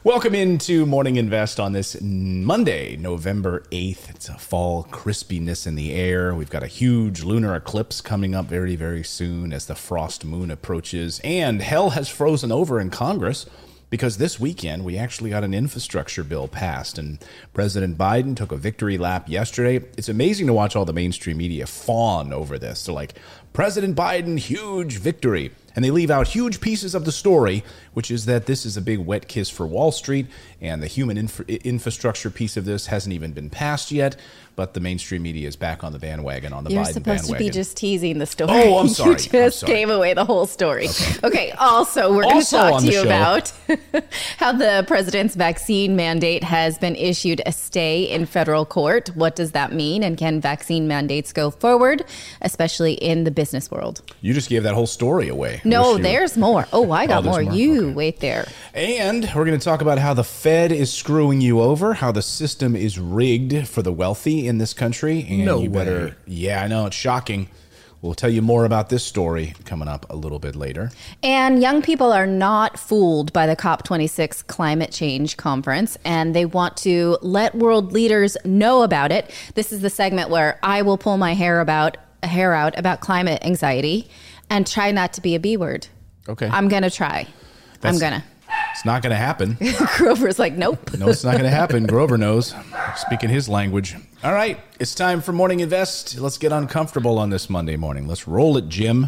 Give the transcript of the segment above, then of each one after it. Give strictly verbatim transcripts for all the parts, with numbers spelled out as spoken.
Welcome into Morning Invest on this Monday, November eighth. It's a fall crispiness in the air. We've got a huge lunar eclipse coming up very, very soon as the frost moon approaches. And hell has frozen over in Congress because this weekend we actually got an infrastructure bill passed. And President Biden took a victory lap yesterday. It's amazing to watch all the mainstream media fawn over this. They're like, President Biden, huge victory. And they leave out huge pieces of the story, which is that this is a big wet kiss for Wall Street, and the human infra- infrastructure piece of this hasn't even been passed yet, but the mainstream media is back on the bandwagon, on the You're Biden bandwagon. You're supposed to be just teasing the story. Oh, I'm sorry. You just I'm sorry. gave away the whole story. Okay, okay also, we're going to talk to you show. about how the president's vaccine mandate has been issued a stay in federal court. What does that mean? And can vaccine mandates go forward, especially in the business world? You just gave that whole story away. No, there's more. Oh, I got oh, more. more. You okay. Wait there. And we're going to talk about how the Fed is screwing you over, how the system is rigged for the wealthy in this country. And no you better, way. Yeah, I know. It's shocking. We'll tell you more about this story coming up a little bit later. And young people are not fooled by the COP twenty-six climate change conference, and they want to let world leaders know about it. This is the segment where I will pull my hair about hair out about climate anxiety and try not to be a B word. Okay. I'm going to try. That's, I'm going to. It's not going to happen. Grover's like, nope. No, it's not going to happen. Grover knows. Speaking his language. All right. It's time for Morning Invest. Let's get uncomfortable on this Monday morning. Let's roll it, Jim.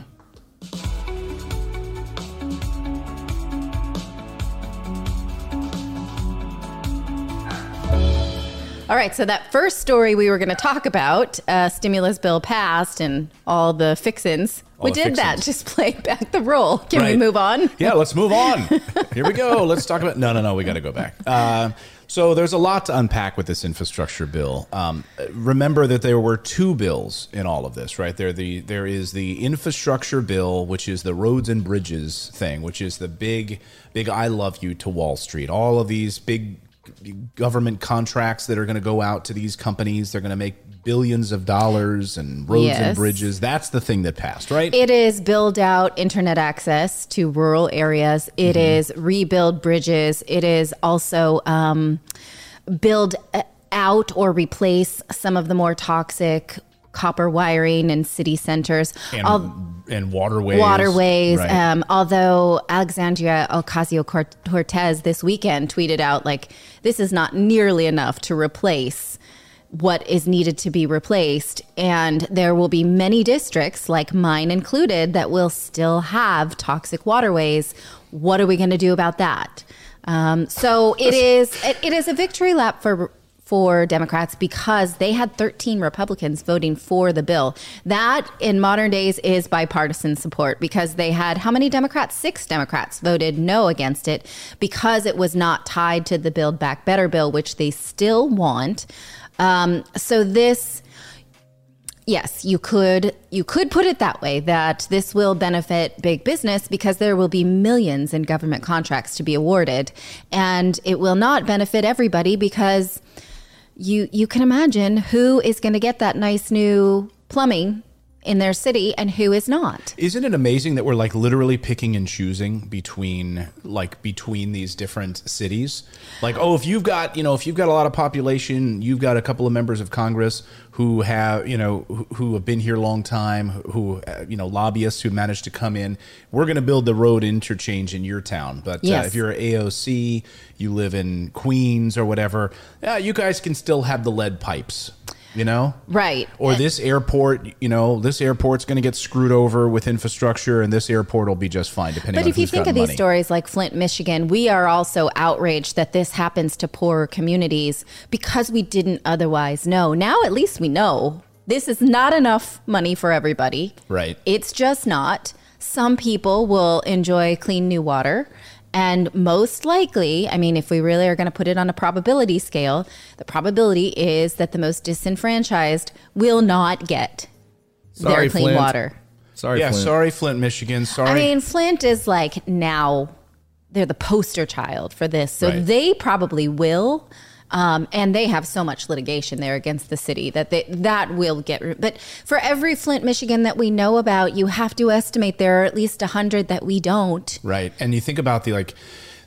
All right, so that first story we were going to talk about, uh, stimulus bill passed and all the fixins. All we the did fixins. that, just played back the role. Can right. we move on? Yeah, let's move on. Here we go. Let's talk about... No, no, no, we got to go back. Uh, so there's a lot to unpack with this infrastructure bill. Um, remember that there were two bills in all of this, right? There, the there is the infrastructure bill, which is the roads and bridges thing, which is the big, big I love you to Wall Street. All of these big government contracts that are going to go out to these companies. They're going to make billions of dollars and roads yes. and bridges. That's the thing that passed, right? It is build out internet access to rural areas. It mm-hmm. is rebuild bridges. It is also um, build out or replace some of the more toxic copper wiring in city centers. And, All, and waterways. Waterways. Right. Um, although Alexandria Ocasio-Cortez this weekend tweeted out, like, this is not nearly enough to replace what is needed to be replaced. And there will be many districts, like mine included, that will still have toxic waterways. What are we going to do about that? Um, so it is, it, it is a victory lap for for Democrats because they had thirteen Republicans voting for the bill. That in modern days is bipartisan support because they had how many Democrats? Six Democrats voted no against it because it was not tied to the Build Back Better bill, which they still want. Um, so this, yes, you could you could put it that way, that this will benefit big business because there will be millions in government contracts to be awarded. And it will not benefit everybody because You you can imagine who is going to get that nice new plumbing in their city and who is not. Isn't it amazing that we're like literally picking and choosing between like between these different cities? Like, oh, if you've got, you know, if you've got a lot of population, you've got a couple of members of Congress who have, you know, who, who have been here a long time, who, uh, you know, lobbyists who managed to come in. We're going to build the road interchange in your town. But yes. uh, if you're A O C, you live in Queens or whatever, yeah, you guys can still have the lead pipes. You know? Right. Or this airport, you know, this airport's going to get screwed over with infrastructure and this airport will be just fine depending but on if you who's think got of money. These stories like Flint, Michigan, we are also outraged that this happens to poorer communities because we didn't otherwise know. Now at least we know this is not enough money for everybody. Right. It's just not. Some people will enjoy clean new water. And most likely, I mean, if we really are going to put it on a probability scale, the probability is that the most disenfranchised will not get Sorry, their clean Flint. water. Sorry, yeah, Flint. sorry, Flint, Michigan. Sorry. I mean, Flint is like now, they're the poster child for this. So Right. they probably will. Um, and they have so much litigation there against the city that they, that will get. But for every Flint, Michigan that we know about, you have to estimate there are at least one hundred that we don't. Right. And you think about the like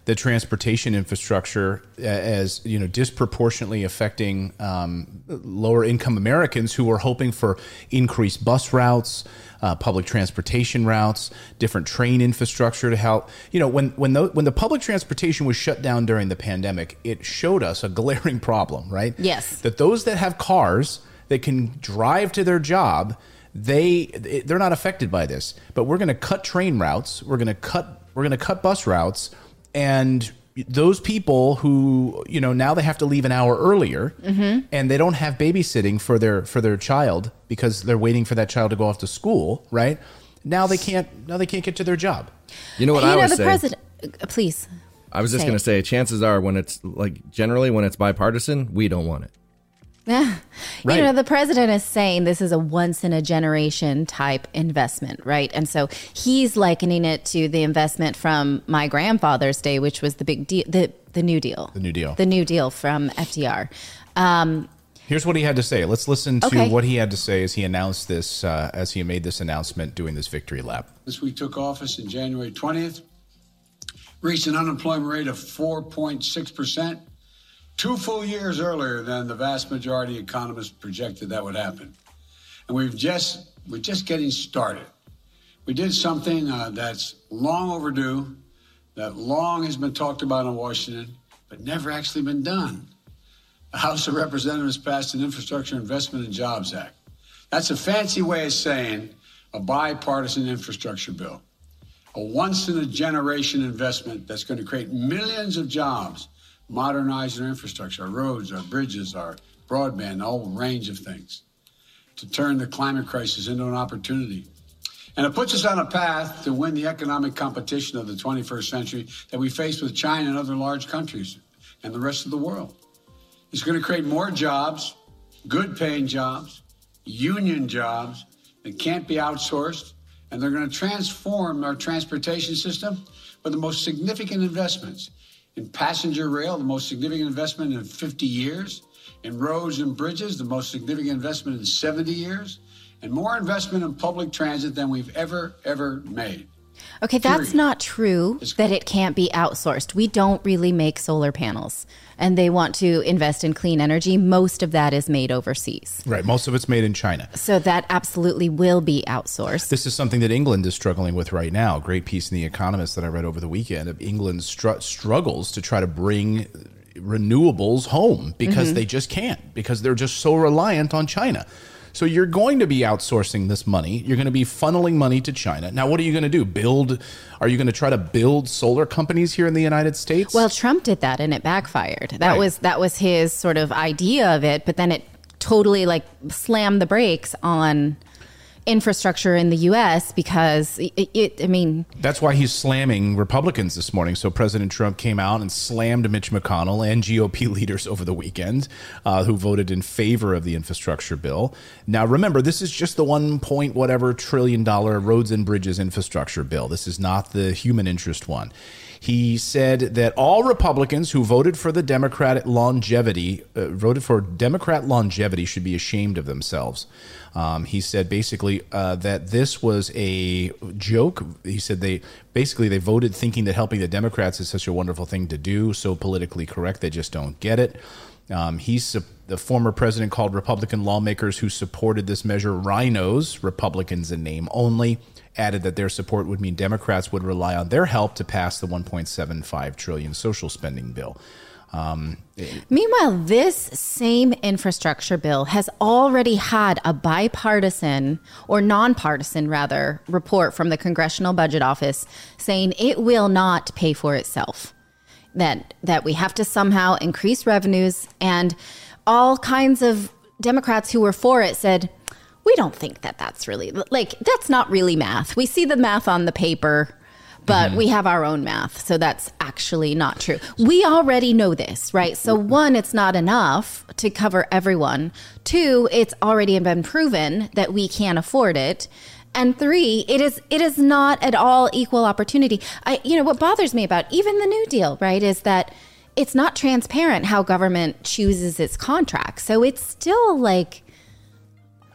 the transportation infrastructure as, you know, disproportionately affecting um, lower income Americans who are hoping for increased bus routes, uh, public transportation routes, different train infrastructure to help. You know, when when the, when the public transportation was shut down during the pandemic, it showed us a glaring problem, right? Yes. That those that have cars that can drive to their job, they they're not affected by this. But we're going to cut train routes. We're going to cut we're going to cut bus routes. And those people who, you know, now they have to leave an hour earlier, mm-hmm. and they don't have babysitting for their for their child because they're waiting for that child to go off to school, right? Now they can't now they can't get to their job. You know what you I know, would the say? President, uh, please. I was just going to say, chances are when it's like generally when it's bipartisan, we don't want it. Yeah. Right. You know, the president is saying this is a once in a generation type investment, right? And so he's likening it to the investment from my grandfather's day, which was the big deal, the, the New Deal. The New Deal. The New Deal from F D R. Um, Here's what he had to say. Let's listen to okay. what he had to say as he announced this, uh, as he made this announcement doing this victory lap. This week took office in January twentieth, reached an unemployment rate of four point six percent. Two full years earlier than the vast majority of economists projected that would happen. And we've just, we're just getting started. We did something uh, that's long overdue, that long has been talked about in Washington, but never actually been done. The House of Representatives passed an Infrastructure Investment and Jobs Act. That's a fancy way of saying a bipartisan infrastructure bill, a once-in-a-generation investment that's going to create millions of jobs, modernize our infrastructure, our roads, our bridges, our broadband, a whole range of things, to turn the climate crisis into an opportunity. And it puts us on a path to win the economic competition of the twenty-first century that we face with China and other large countries and the rest of the world. It's going to create more jobs, good-paying jobs, union jobs that can't be outsourced, and they're going to transform our transportation system with the most significant investments in passenger rail, the most significant investment in fifty years, in roads and bridges, the most significant investment in seventy years, and more investment in public transit than we've ever, ever made. Okay, that's Period. not true It's- that it can't be outsourced. We don't really make solar panels, and they want to invest in clean energy. Most of that is made overseas. Right. Most of it's made in China. So that absolutely will be outsourced. This is something that England is struggling with right now. A great piece in The Economist that I read over the weekend of England str- struggles to try to bring renewables home because mm-hmm. they just can't, because they're just so reliant on China. So you're going to be outsourcing this money. You're going to be funneling money to China. Now, what are you going to do? Build? Are you going to try to build solar companies here in the United States? Well, Trump did that and it backfired. That Right. was that was his sort of idea of it, but then it totally like slammed the brakes on infrastructure in the U S because it, it I mean, That's why he's slamming Republicans this morning. So President Trump came out and slammed Mitch McConnell and G O P leaders over the weekend uh, who voted in favor of the infrastructure bill. Now, remember, this is just the one point whatever trillion dollar roads and bridges infrastructure bill. This is not the human interest one. He said that all Republicans who voted for the Democratic longevity, uh, voted for Democrat longevity should be ashamed of themselves. Um, he said basically uh, that this was a joke. He said they basically they voted thinking that helping the Democrats is such a wonderful thing to do, so politically correct, they just don't get it. Um, he's the former president called Republican lawmakers who supported this measure rhinos, Republicans in name only, added that their support would mean Democrats would rely on their help to pass the one point seven five trillion social spending bill. Um, Meanwhile, this same infrastructure bill has already had a bipartisan or nonpartisan, rather, report from the Congressional Budget Office saying it will not pay for itself, that that we have to somehow increase revenues. And all kinds of Democrats who were for it said, we don't think that that's really, like, that's not really math. We see the math on the paper, but mm-hmm. we have our own math. So that's actually not true. We already know this, right? So one, it's not enough to cover everyone. Two, it's already been proven that we can't afford it. And three, it is it is not at all equal opportunity. I, you know, what bothers me about even the New Deal, right, is that it's not transparent how government chooses its contracts. So it's still like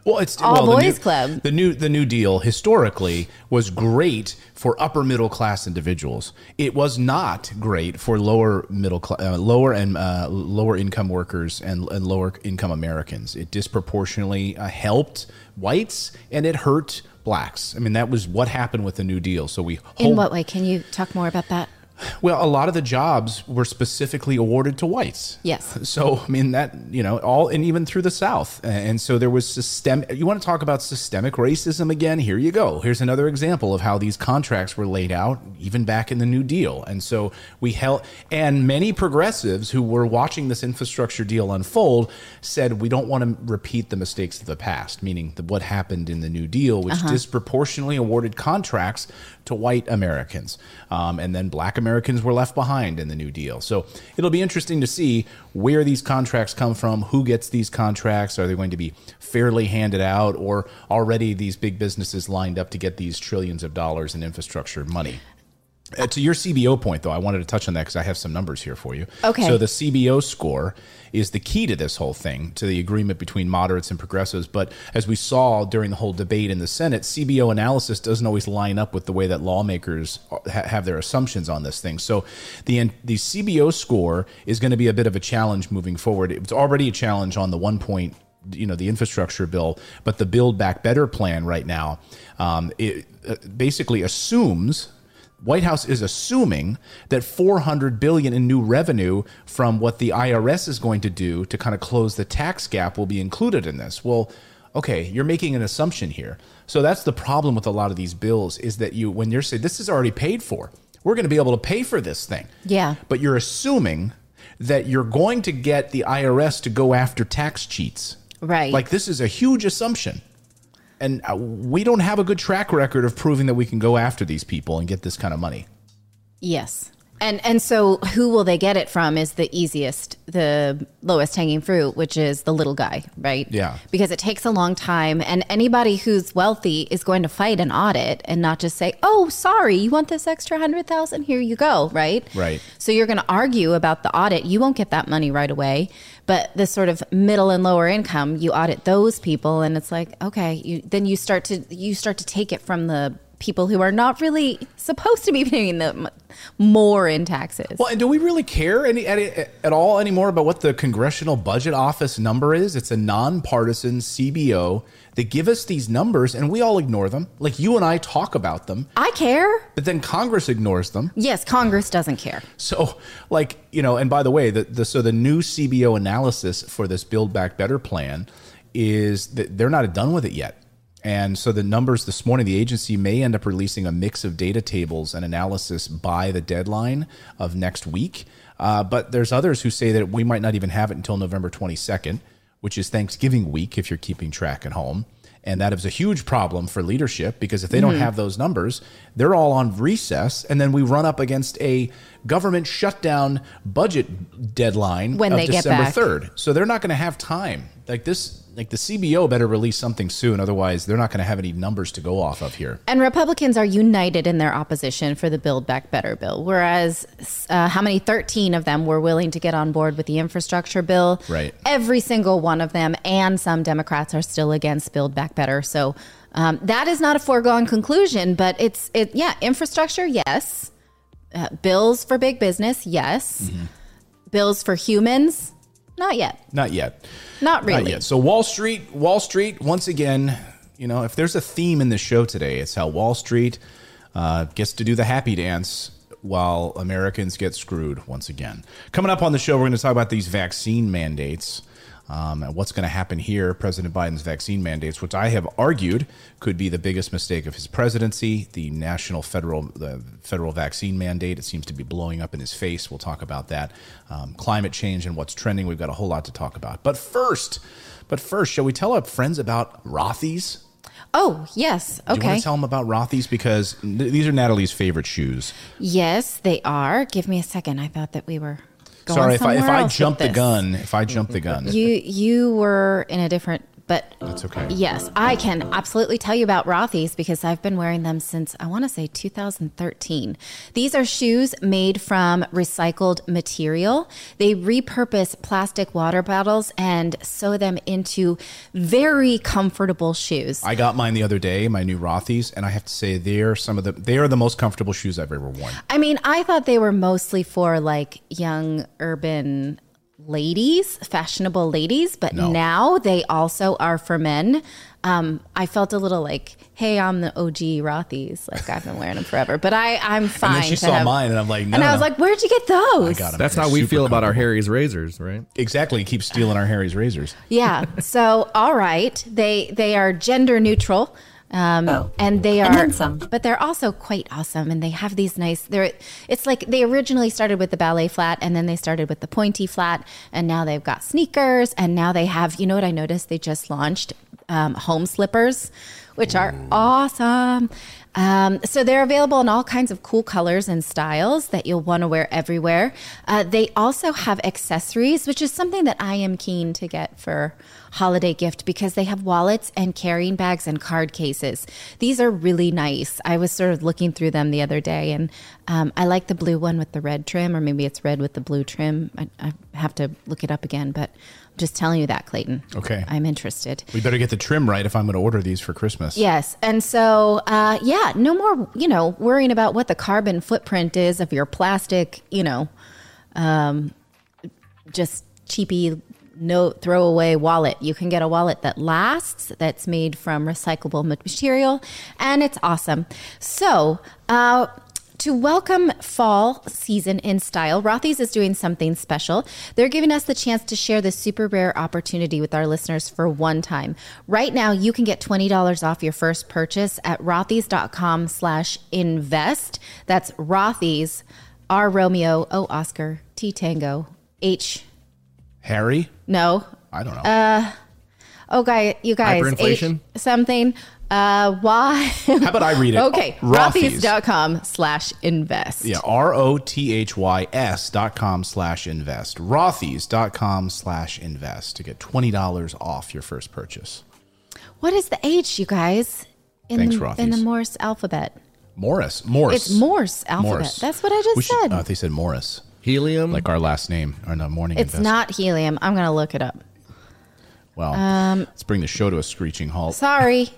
Well, it's all well, the boys new, club. The new the New Deal historically was great for upper middle class individuals. It was not great for lower middle class, uh, lower and uh, lower income workers and, and lower income Americans. It disproportionately uh, helped whites and it hurt blacks. I mean, that was what happened with the New Deal. So we In hold, what way? Can you talk more about that? well, a lot of the jobs were specifically awarded to whites. Yes. So, I mean, that, you know, all, and even through the South. And so there was systemic, you want to talk about systemic racism again? Here you go. Here's another example of how these contracts were laid out, even back in the New Deal. And so we held, and many progressives who were watching this infrastructure deal unfold said, we don't want to repeat the mistakes of the past, meaning the, what happened in the New Deal, which uh-huh. disproportionately awarded contracts to white Americans. Um, and then black Americans were left behind in the New Deal. So it'll be interesting to see where these contracts come from, who gets these contracts. Are they going to be fairly handed out, or already these big businesses lined up to get these trillions of dollars in infrastructure money? Uh, to your C B O point, though, I wanted to touch on that because I have some numbers here for you. Okay. So the C B O score is the key to this whole thing, to the agreement between moderates and progressives. But as we saw during the whole debate in the Senate, C B O analysis doesn't always line up with the way that lawmakers ha- have their assumptions on this thing. So the the C B O score is going to be a bit of a challenge moving forward. It's already a challenge on the one point, you know, the infrastructure bill, but the Build Back Better plan right now, um, it uh, basically assumes. White House is assuming that four hundred billion dollars in new revenue from what the I R S is going to do to kind of close the tax gap will be included in this. Well, okay, you're making an assumption here. So that's the problem with a lot of these bills, is that you, when you're saying this is already paid for, we're going to be able to pay for this thing. Yeah. But you're assuming that you're going to get the I R S to go after tax cheats. Right. Like, this is a huge assumption. And we don't have a good track record of proving that we can go after these people and get this kind of money. Yes. And and so who will they get it from is the easiest, the lowest hanging fruit, which is the little guy, right? Yeah. Because it takes a long time, and anybody who's wealthy is going to fight an audit and not just say, oh, sorry, you want this extra hundred thousand? Here you go, right? Right. So you're going to argue about the audit. You won't get that money right away. But the sort of middle and lower income, you audit those people, and it's like, okay, you, then you start to you start to take it from the people who are not really supposed to be paying them more in taxes. Well, and do we really care any at, at all anymore about what the Congressional Budget Office number is? It's a nonpartisan C B O. They give us these numbers, and we all ignore them. Like, you and I talk about them. I care. But then Congress ignores them. Yes, Congress doesn't care. So, like, you know, and by the way, the, the so the new C B O analysis for this Build Back Better plan is that they're not done with it yet. And so the numbers this morning, the agency may end up releasing a mix of data tables and analysis by the deadline of next week. Uh, but there's others who say that we might not even have it until November twenty-second, which is Thanksgiving week, if you're keeping track at home. And that is a huge problem for leadership, because if they don't mm-hmm. have those numbers, they're all on recess. And then we run up against a government shutdown budget deadline when of they December get back. third. So they're not going to have time. Like this, like the C B O better release something soon. Otherwise, they're not going to have any numbers to go off of here. And Republicans are united in their opposition for the Build Back Better bill, whereas uh, how many thirteen of them were willing to get on board with the infrastructure bill? Right. Every single one of them, and some Democrats are still against Build Back Better. So um, that is not a foregone conclusion, but it's, it, yeah, infrastructure, yes. Uh, bills for big business, yes. Mm-hmm. Bills for humans, not yet. Not yet. Not really. Not yet. So Wall Street, Wall Street, once again, you know, if there's a theme in the show today, it's how Wall Street uh, gets to do the happy dance while Americans get screwed once again. Coming up on the show, we're going to talk about these vaccine mandates. Um, and what's going to happen here, President Biden's vaccine mandates, which I have argued could be the biggest mistake of his presidency. The national federal the federal vaccine mandate, it seems to be blowing up in his face. We'll talk about that. Um, climate change and what's trending. We've got a whole lot to talk about. But first, but first, shall we tell our friends about Rothy's? Oh, yes. Okay. Do you want to tell them about Rothy's? Because th- these are Natalie's favorite shoes. Yes, they are. Give me a second. I thought that we were... Going Sorry, if I if I else jumped with the this. gun, if I jumped the gun. You you were in a different But That's okay. Yes, I can absolutely tell you about Rothy's because I've been wearing them since, I want to say, two thousand thirteen. These are shoes made from recycled material. They repurpose plastic water bottles and sew them into very comfortable shoes. I got mine the other day, my new Rothy's, and I have to say they're some of the they are the most comfortable shoes I've ever worn. I mean, I thought they were mostly for like young urban ladies, fashionable ladies, but No. now they also are for men. Um, I felt a little like, hey, I'm the O G Rothy's. Like I've been wearing them forever, but I, I'm fine. And then she to saw have- mine, and I'm like, no, and I was no. like, where'd you get those? I got them. That's They're how we super feel about our comfortable. Harry's razors, right? Exactly. Keep stealing our Harry's razors. Yeah. So, all right. They, they are gender neutral. Um, Oh. and they And are, then some. but they're also quite awesome. And they have these nice, they're, it's like they originally started with the ballet flat and then they started with the pointy flat and now they've got sneakers and now they have, you know what I noticed? They just launched, um, home slippers, which are awesome. Um, so they're available in all kinds of cool colors and styles that you'll want to wear everywhere. Uh, they also have accessories, which is something that I am keen to get for holiday gift because they have wallets and carrying bags and card cases. These are really nice. I was sort of looking through them the other day and um, I like the blue one with the red trim, or maybe it's red with the blue trim. I, I have to look it up again, but I'm just telling you that, Clayton. Okay. I'm interested. We better get the trim right if I'm going to order these for Christmas. Yes. And so, uh, yeah, no more, you know, worrying about what the carbon footprint is of your plastic, you know, um, just cheapy, no throwaway wallet. You can get a wallet that lasts, that's made from recyclable material, and it's awesome. So, uh, to welcome fall season in style, Rothy's is doing something special. They're giving us the chance to share this super rare opportunity with our listeners for one time. Right now, you can get twenty dollars off your first purchase at rothys.com slash invest. That's Rothy's, R Romeo, O Oscar, T Tango, H. Harry? No. I don't know. Oh, guy, you guys. Hyperinflation? H something. Uh, why? How about I read it? Okay. Rothy's. Rothys.com slash invest. Yeah, R O T H Y S dot com slash invest. Rothys.com slash invest to get twenty dollars off your first purchase. What is the H, you guys? In Thanks, the, Rothy's. in the Morse alphabet. Morris. Morse. It's Morse alphabet. Morse. That's what I just We should- said. Oh, they said Morris. Helium. Like our last name. Or no, morning It's invest. not helium. I'm going to look it up. Well, Um, let's bring the show to a screeching halt. Sorry.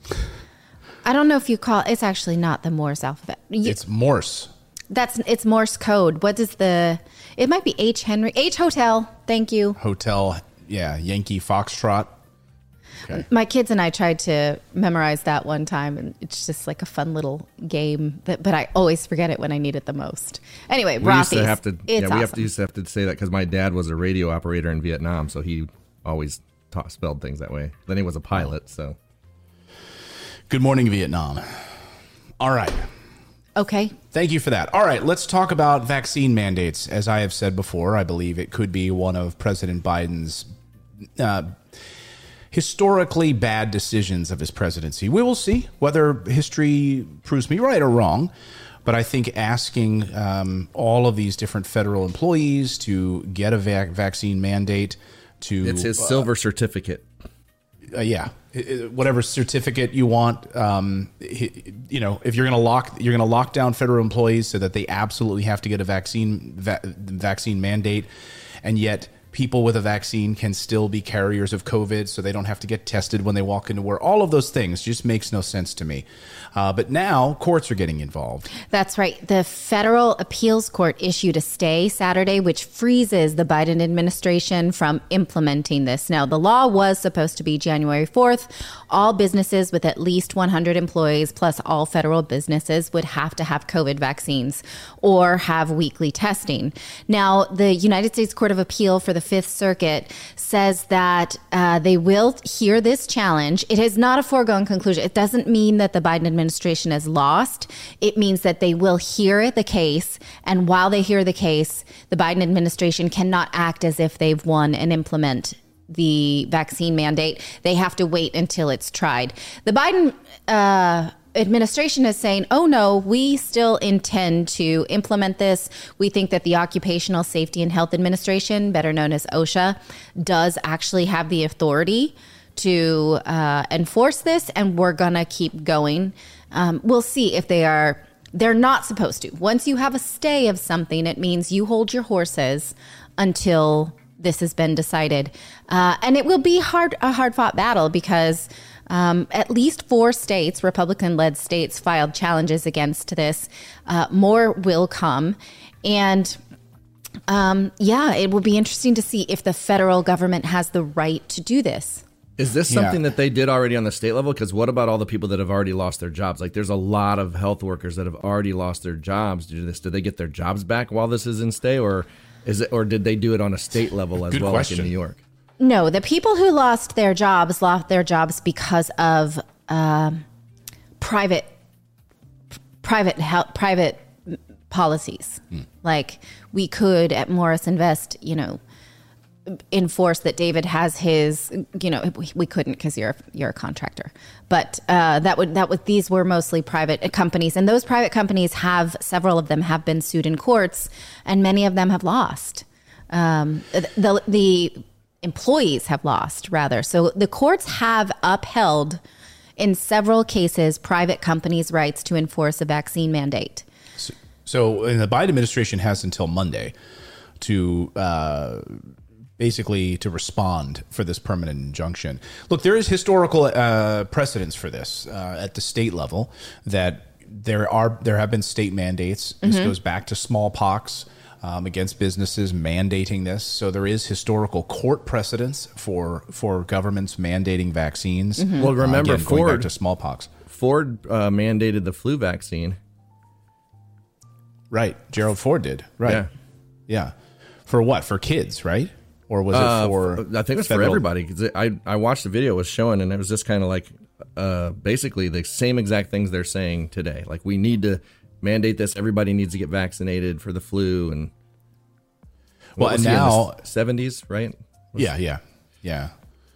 I don't know if you call it's actually not the Morse alphabet. You- It's Morse. That's it's Morse code. What is the it might be H Henry H Hotel. Thank you. Hotel, yeah, Yankee Foxtrot. Okay. My kids and I tried to memorize that one time, and it's just like a fun little game. That, but I always forget it when I need it the most. Anyway, we used to Rothy's. have to. It's yeah, we have awesome. to used to have to say that because my dad was a radio operator in Vietnam, so he always taught, spelled things that way. Then he was a pilot, so. Good morning, Vietnam. All right. Okay. Thank you for that. All right, let's talk about vaccine mandates. As I have said before, I believe it could be one of President Biden's uh, historically bad decisions of his presidency. We will see whether history proves me right or wrong. But I think asking um, all of these different federal employees to get a vac- vaccine mandate to It's his silver certificate. uh, yeah, I- I- whatever certificate you want. Um, hi- you know, if you're going to lock, you're going to lock down federal employees so that they absolutely have to get a vaccine va- vaccine mandate, and yet people with a vaccine can still be carriers of COVID, so they don't have to get tested when they walk into work. All of those things just makes no sense to me. Uh, but now courts are getting involved. That's right. The federal appeals court issued a stay Saturday, which freezes the Biden administration from implementing this. Now, the law was supposed to be January fourth. All businesses with at least one hundred employees, plus all federal businesses, would have to have COVID vaccines or have weekly testing. Now, the United States Court of Appeal for the Fifth Circuit says that uh, they will hear this challenge. It is not a foregone conclusion. It doesn't mean that the Biden administration administration has lost. It means that they will hear the case. And while they hear the case, the Biden administration cannot act as if they've won and implement the vaccine mandate. They have to wait until it's tried. The Biden uh, administration is saying, oh, no, we still intend to implement this. We think that the Occupational Safety and Health Administration, better known as OSHA, does actually have the authority to uh, enforce this, and we're going to keep going. Um, we'll see if they are. They're not supposed to. Once you have a stay of something, it means you hold your horses until this has been decided. Uh, and it will be hard a hard-fought battle because um, at least four states, Republican-led states, filed challenges against this. Uh, more will come. And um, yeah, it will be interesting to see if the federal government has the right to do this. Is this something Yeah. that they did already on the state level? Because what about all the people that have already lost their jobs? Like, there's a lot of health workers that have already lost their jobs due to this. Did they get their jobs back while this is in stay, or is it, or did they do it on a state level as Good well, question. like in New York? No, the people who lost their jobs lost their jobs because of um, private, private health, private policies. Hmm. Like we could at Morris Invest, you know, enforce that David has his, you know, we, we couldn't because you're you're a contractor, but uh, that would that would these were mostly private companies, and those private companies have several of them have been sued in courts, and many of them have lost. Um, the the employees have lost rather, so the courts have upheld in several cases private companies' rights to enforce a vaccine mandate. So, so and the Biden administration has until Monday to. Uh, basically to respond for this permanent injunction. Look, there is historical uh, precedence for this uh, at the state level that there are there have been state mandates. This Mm-hmm. goes back to smallpox um, against businesses mandating this. So there is historical court precedence for for governments mandating vaccines. Mm-hmm. Well, remember uh, again, going back Ford- to smallpox. Ford uh, mandated the flu vaccine. Right, Gerald Ford did. Right, Yeah. yeah. For what? For kids, right? Or was it Uh, for? I think it's for federal- everybody. 'Cause I I watched the video it was showing, and it was just kind of like uh, basically the same exact things they're saying today. Like, we need to mandate this. Everybody needs to get vaccinated for the flu. And Well, and now seventies, right? Yeah, yeah, yeah.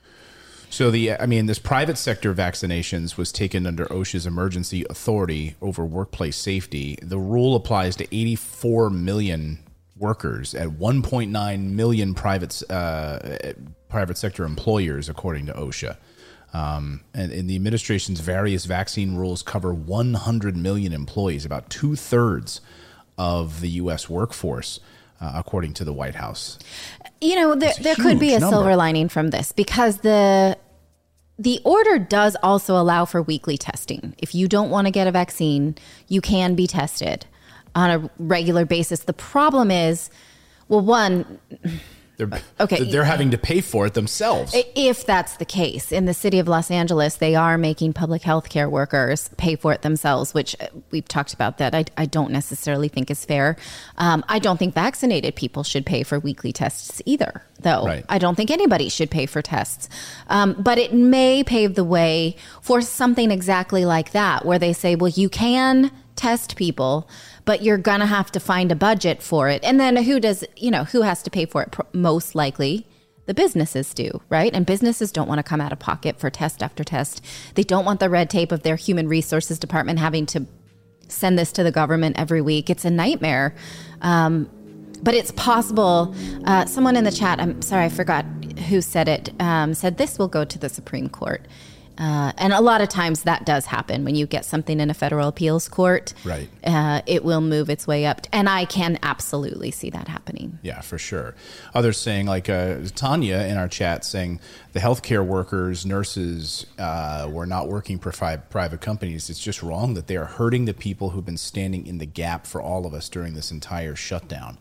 So the, I mean, this private sector vaccinations was taken under OSHA's emergency authority over workplace safety. The rule applies to eighty-four million workers at one point nine million private uh, private sector employers, according to OSHA. Um, and, and the administration's various vaccine rules cover one hundred million employees, about two thirds of the U S workforce, uh, according to the White House. You know, there, a there could be huge a number. silver lining from this because the the order does also allow for weekly testing. If you don't want to get a vaccine, you can be tested on a regular basis. The problem is, well, one, They're, Okay. they're having to pay for it themselves. if that's the case, in the city of Los Angeles, they are making public health care workers pay for it themselves, which uh, we've talked about that. I, I don't necessarily think is fair. Um, I don't think vaccinated people should pay for weekly tests either, though. Right. I don't think anybody should pay for tests. Um, but it may pave the way for something exactly like that, where they say, well, you can test people, but you're going to have to find a budget for it. And then who does, you know, who has to pay for it? Pro- Most likely the businesses do, right? And businesses don't want to come out of pocket for test after test. They don't want the red tape of their human resources department having to send this to the government every week. It's a nightmare. Um, but it's possible. Uh, someone in the chat, I'm sorry, I forgot who said it, um, said this will go to the Supreme Court. Uh, and a lot of times that does happen when you get something in a federal appeals court. Right. Uh, it will move its way up. And I can absolutely see that happening. Yeah, for sure. Others saying, like uh, Tanya in our chat, saying the healthcare workers, nurses uh, were not working for fi- private companies. It's just wrong that they are hurting the people who've been standing in the gap for all of us during this entire shutdown.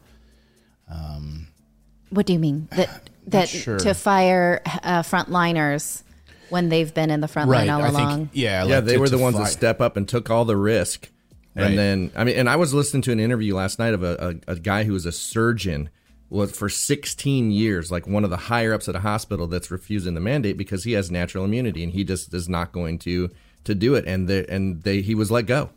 Um, What do you mean? That that sure. to fire uh, frontliners when they've been in the front right. line all I along? think, yeah. Yeah, like they to- were the to ones fly- that step up and took all the risk. And Right. then, I mean, and I was listening to an interview last night of a, a, a guy who was a surgeon, was for sixteen years, like one of the higher ups at a hospital that's refusing the mandate because he has natural immunity and he just is not going to to do it. And they, and they he was let go.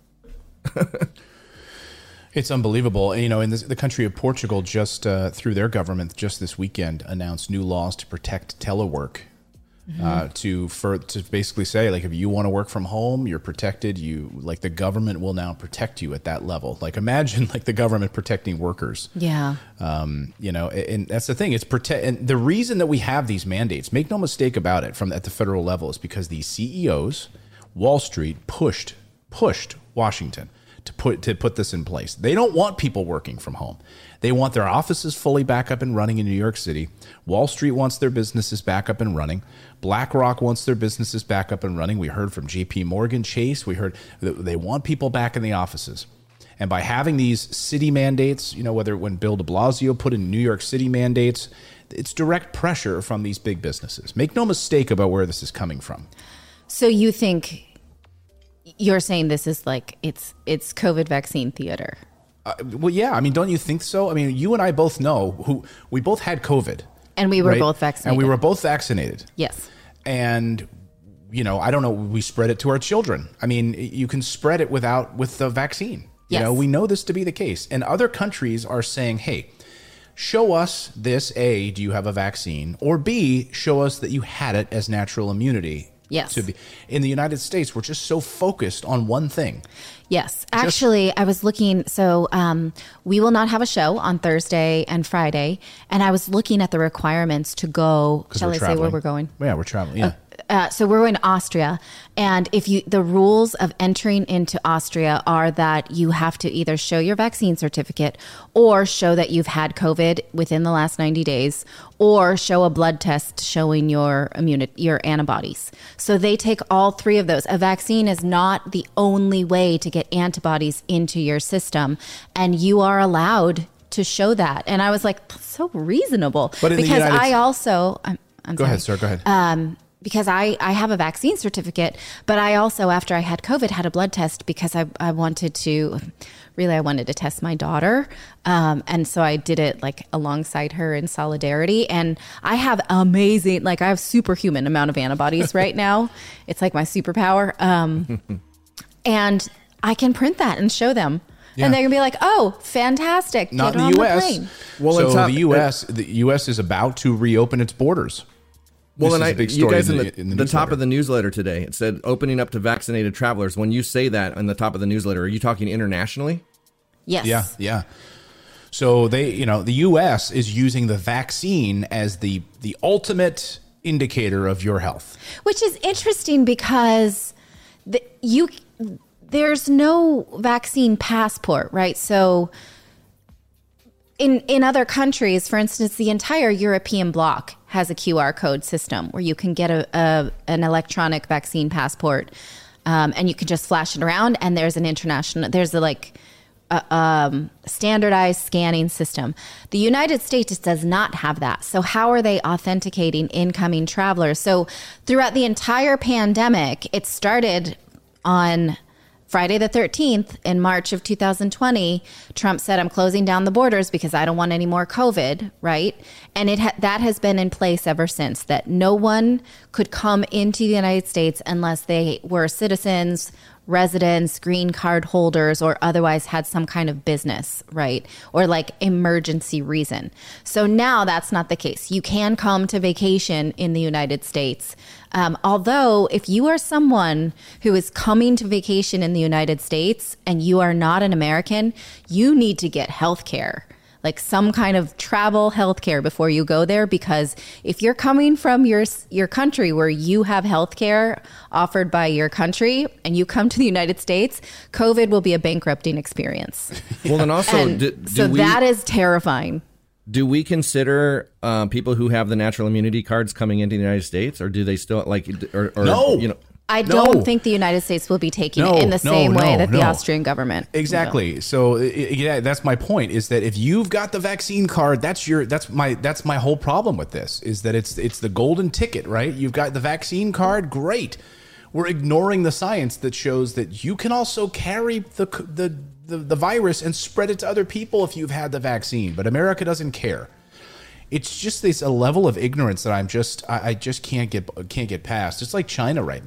It's unbelievable. And, you know, in this, the country of Portugal, just uh, through their government, just this weekend, announced new laws to protect telework. Mm-hmm. Uh, to for to basically say, like, if you want to work from home, you're protected. You like the government will now protect you at that level. Like, imagine like the government protecting workers. Yeah. Um, you know, and that's the thing. It's protect. And the reason that we have these mandates, make no mistake about it, from at the federal level, is because these C E Os, Wall Street pushed pushed Washington to put to put this in place. They don't want people working from home. They want their offices fully back up and running in New York City. Wall Street wants their businesses back up and running. BlackRock wants their businesses back up and running. We heard from J P Morgan Chase. We heard that they want people back in the offices. And by having these city mandates, you know, whether when Bill de Blasio put in New York City mandates, it's direct pressure from these big businesses. Make no mistake about where this is coming from. So you think you're saying this is like it's it's COVID vaccine theater? Uh, well, yeah. I mean, don't you think so? I mean, you and I both know who we both had COVID. And we were right? both vaccinated. And we were both vaccinated. Yes. And, you know, I don't know, we spread it to our children. I mean, you can spread it without with the vaccine. You Yes. know, we know this to be the case. And other countries are saying, hey, show us this. A, do you have a vaccine? Or B, show us that you had it as natural immunity. Yes. To be in the United States, we're just so focused on one thing. Yes. Actually, I was looking. So um, we will not have a show on Thursday and Friday. And I was looking at the requirements to go. Shall I say where we're going? Yeah, we're traveling. Yeah. Uh, so we're in Austria, and if you the rules of entering into Austria are that you have to either show your vaccine certificate or show that you've had COVID within the last ninety days, or show a blood test showing your immunity, your antibodies. So they take all three of those. A vaccine is not the only way to get antibodies into your system, and you are allowed to show that. And I was like, that's so reasonable. But in the because United I States- also, I'm, I'm Go sorry. ahead, sir. Go ahead. Um, because I, I have a vaccine certificate, but I also, after I had COVID, had a blood test because I, I wanted to, really, I wanted to test my daughter. Um, and so I did it like alongside her in solidarity. And I have amazing, like I have superhuman amount of antibodies right now. It's like my superpower. Um, and I can print that and show them. Yeah. And they're gonna be like, "Oh, fantastic! Not Get in on the U the S. plane." Well, so on top- the U S, the U S is about to reopen its borders. Well, This and is I, a big you story guys in in the- the, in the the top newsletter. of the newsletter today, it said opening up to vaccinated travelers. When you say that on the top of the newsletter, are you talking internationally? Yes. Yeah, yeah. So they, you know, the U S is using the vaccine as the the ultimate indicator of your health. Which is interesting because the, you there's no vaccine passport, right? So in in other countries, for instance, the entire European bloc has a Q R code system where you can get a, a an electronic vaccine passport, um, and you can just flash it around. And there's an international, there's a like a um, standardized scanning system. The United States does not have that. So how are they authenticating incoming travelers? So throughout the entire pandemic, it started on Friday the thirteenth in March of two thousand twenty. Trump said, I'm closing down the borders because I don't want any more COVID, right? And it ha- that has been in place ever since, that no one could come into the United States unless they were citizens, residents, green card holders, or otherwise had some kind of business, right? Or like emergency reason. So now that's not the case. You can come to vacation in the United States. Um, although if you are someone who is coming to vacation in the United States and you are not an American, you need to get health care. Like some kind of travel health care before you go there, because if you're coming from your your country where you have health care offered by your country and you come to the United States, COVID will be a bankrupting experience. Well, and also, And do, do so we, that is terrifying. do we consider uh, people who have the natural immunity cards coming into the United States, or do they still like? Or, or No. you know, I No. don't think the United States will be taking No, it in the no, same way no, that the no. Austrian government. Exactly. So i- i- yeah, that's my point. Is that if you've got the vaccine card, that's your that's my that's my whole problem with this. Is that it's it's the golden ticket, right? You've got the vaccine card, great. We're ignoring the science that shows that you can also carry the c- the the, the virus and spread it to other people if you've had the vaccine. But America doesn't care. It's just this a level of ignorance that I'm just I, I just can't get can't get past. It's like China right now.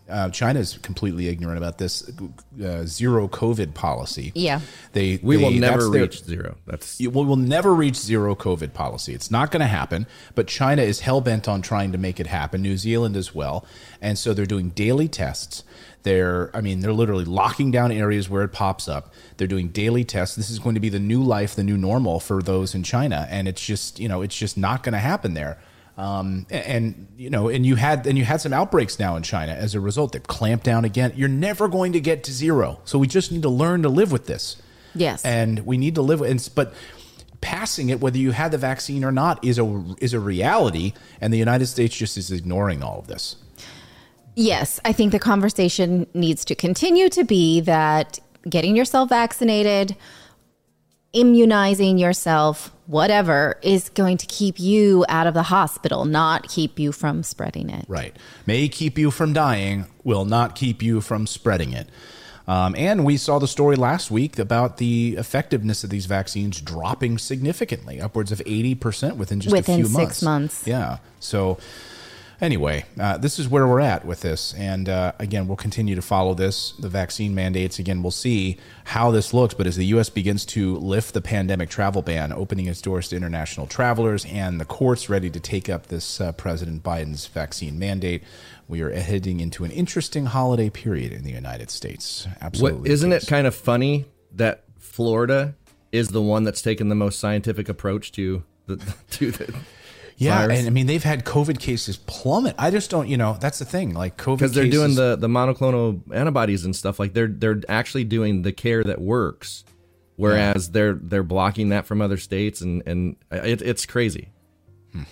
uh, China is completely ignorant about this uh, zero COVID policy. Yeah. They, we they, will never their, reach zero. That's we will never reach zero COVID policy. It's not going to happen, but China is hell-bent on trying to make it happen. New Zealand as well. And so they're doing daily tests. They're, I mean, they're literally locking down areas where it pops up. They're doing daily tests. This is going to be the new life, the new normal for those in China. And it's just, you know, it's just not going to happen there. Um, and, you know, and you had, and you had some outbreaks now in China as a result. They've clamped down again. You're never going to get to zero. So we just need to learn to live with this. Yes. And we need to live with it. But passing it, whether you had the vaccine or not, is a, is a reality. And the United States just is ignoring all of this. Yes, I think the conversation needs to continue to be that getting yourself vaccinated, immunizing yourself, whatever, is going to keep you out of the hospital, not keep you from spreading it. Right. May keep you from dying, will not keep you from spreading it. Um, and we saw the story last week about the effectiveness of these vaccines dropping significantly, upwards of eighty percent within just within a few months. six months. Yeah. So anyway, uh, this is where we're at with this. And uh, again, we'll continue to follow this, the vaccine mandates. Again, we'll see how this looks. But as the U S begins to lift the pandemic travel ban, opening its doors to international travelers, and the courts ready to take up this uh, President Biden's vaccine mandate, we are heading into an interesting holiday period in the United States. Absolutely. What, isn't it kind of funny that Florida is the one that's taken the most scientific approach to the, to the Yeah, virus? and I mean, they've had COVID cases plummet. I just don't, you know, that's the thing. Like COVID Because they're cases, doing the, the monoclonal antibodies and stuff. Like they're they're actually doing the care that works, whereas yeah. they're they're blocking that from other states, and and it, it's crazy. Hmm.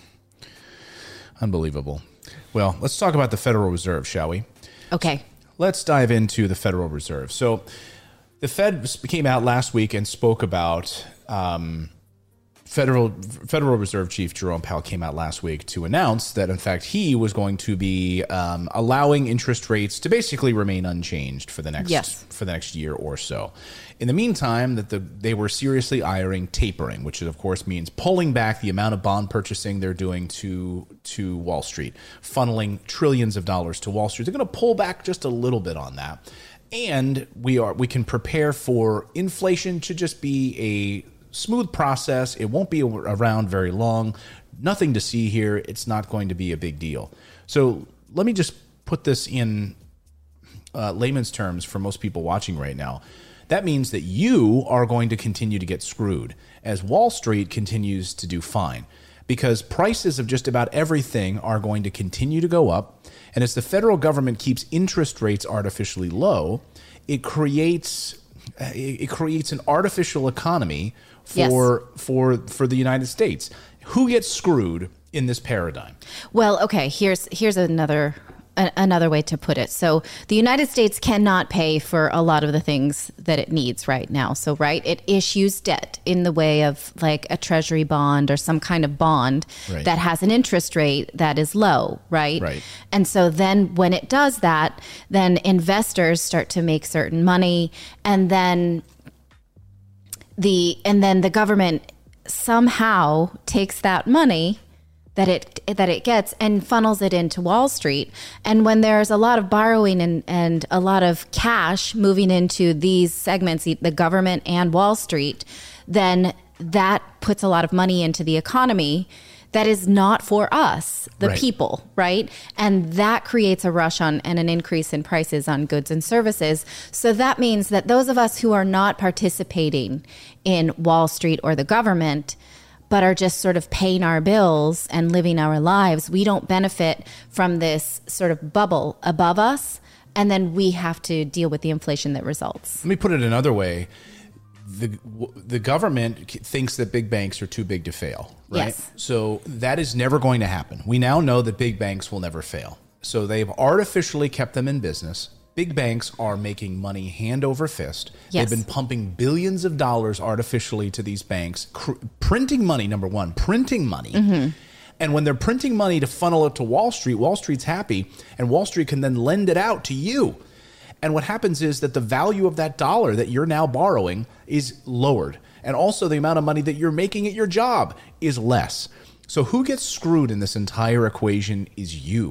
Unbelievable. Well, let's talk about the Federal Reserve, shall we? Okay. Let's dive into the Federal Reserve. So, the Fed came out last week and spoke about. Um, Federal Federal Reserve Chief Jerome Powell came out last week to announce that, in fact, he was going to be um, allowing interest rates to basically remain unchanged for the next yes. for the next year or so. In the meantime, that the they were seriously eyeing tapering, which of course means pulling back the amount of bond purchasing they're doing to to Wall Street, funneling trillions of dollars to Wall Street. They're going to pull back just a little bit on that, and we are we can prepare for inflation to just be a smooth process. It won't be around very long. Nothing to see here. It's not going to be a big deal. So let me just put this in uh, layman's terms for most people watching right now. That means that you are going to continue to get screwed as Wall Street continues to do fine, because prices of just about everything are going to continue to go up. And as the federal government keeps interest rates artificially low, it creates it creates an artificial economy for yes. for for the United States. Who gets screwed in this paradigm? Well, okay, here's here's another a, another way to put it. So the United States cannot pay for a lot of the things that it needs right now. So right, it issues debt in the way of like a treasury bond or some kind of bond right. that has an interest rate that is low, right? Right. And so then when it does that, then investors start to make certain money, and then the and then the government somehow takes that money that it that it gets and funnels it into Wall Street. And when there's a lot of borrowing and, and a lot of cash moving into these segments, the government and Wall Street, then that puts a lot of money into the economy that is not for us, the right. people, right? And that creates a rush on and an increase in prices on goods and services. So that means that those of us who are not participating in Wall Street or the government, but are just sort of paying our bills and living our lives, we don't benefit from this sort of bubble above us. And then we have to deal with the inflation that results. Let me put it another way. The the government thinks that big banks are too big to fail, right? Yes. So that is never going to happen. We now know that big banks will never fail. So they've artificially kept them in business. Big banks are making money hand over fist. Yes. They've been pumping billions of dollars artificially to these banks, cr- printing money, number one, printing money. Mm-hmm. And when they're printing money to funnel it to Wall Street, Wall Street's happy, and Wall Street can then lend it out to you. And what happens is that the value of that dollar that you're now borrowing is lowered. And also the amount of money that you're making at your job is less. So who gets screwed in this entire equation is you.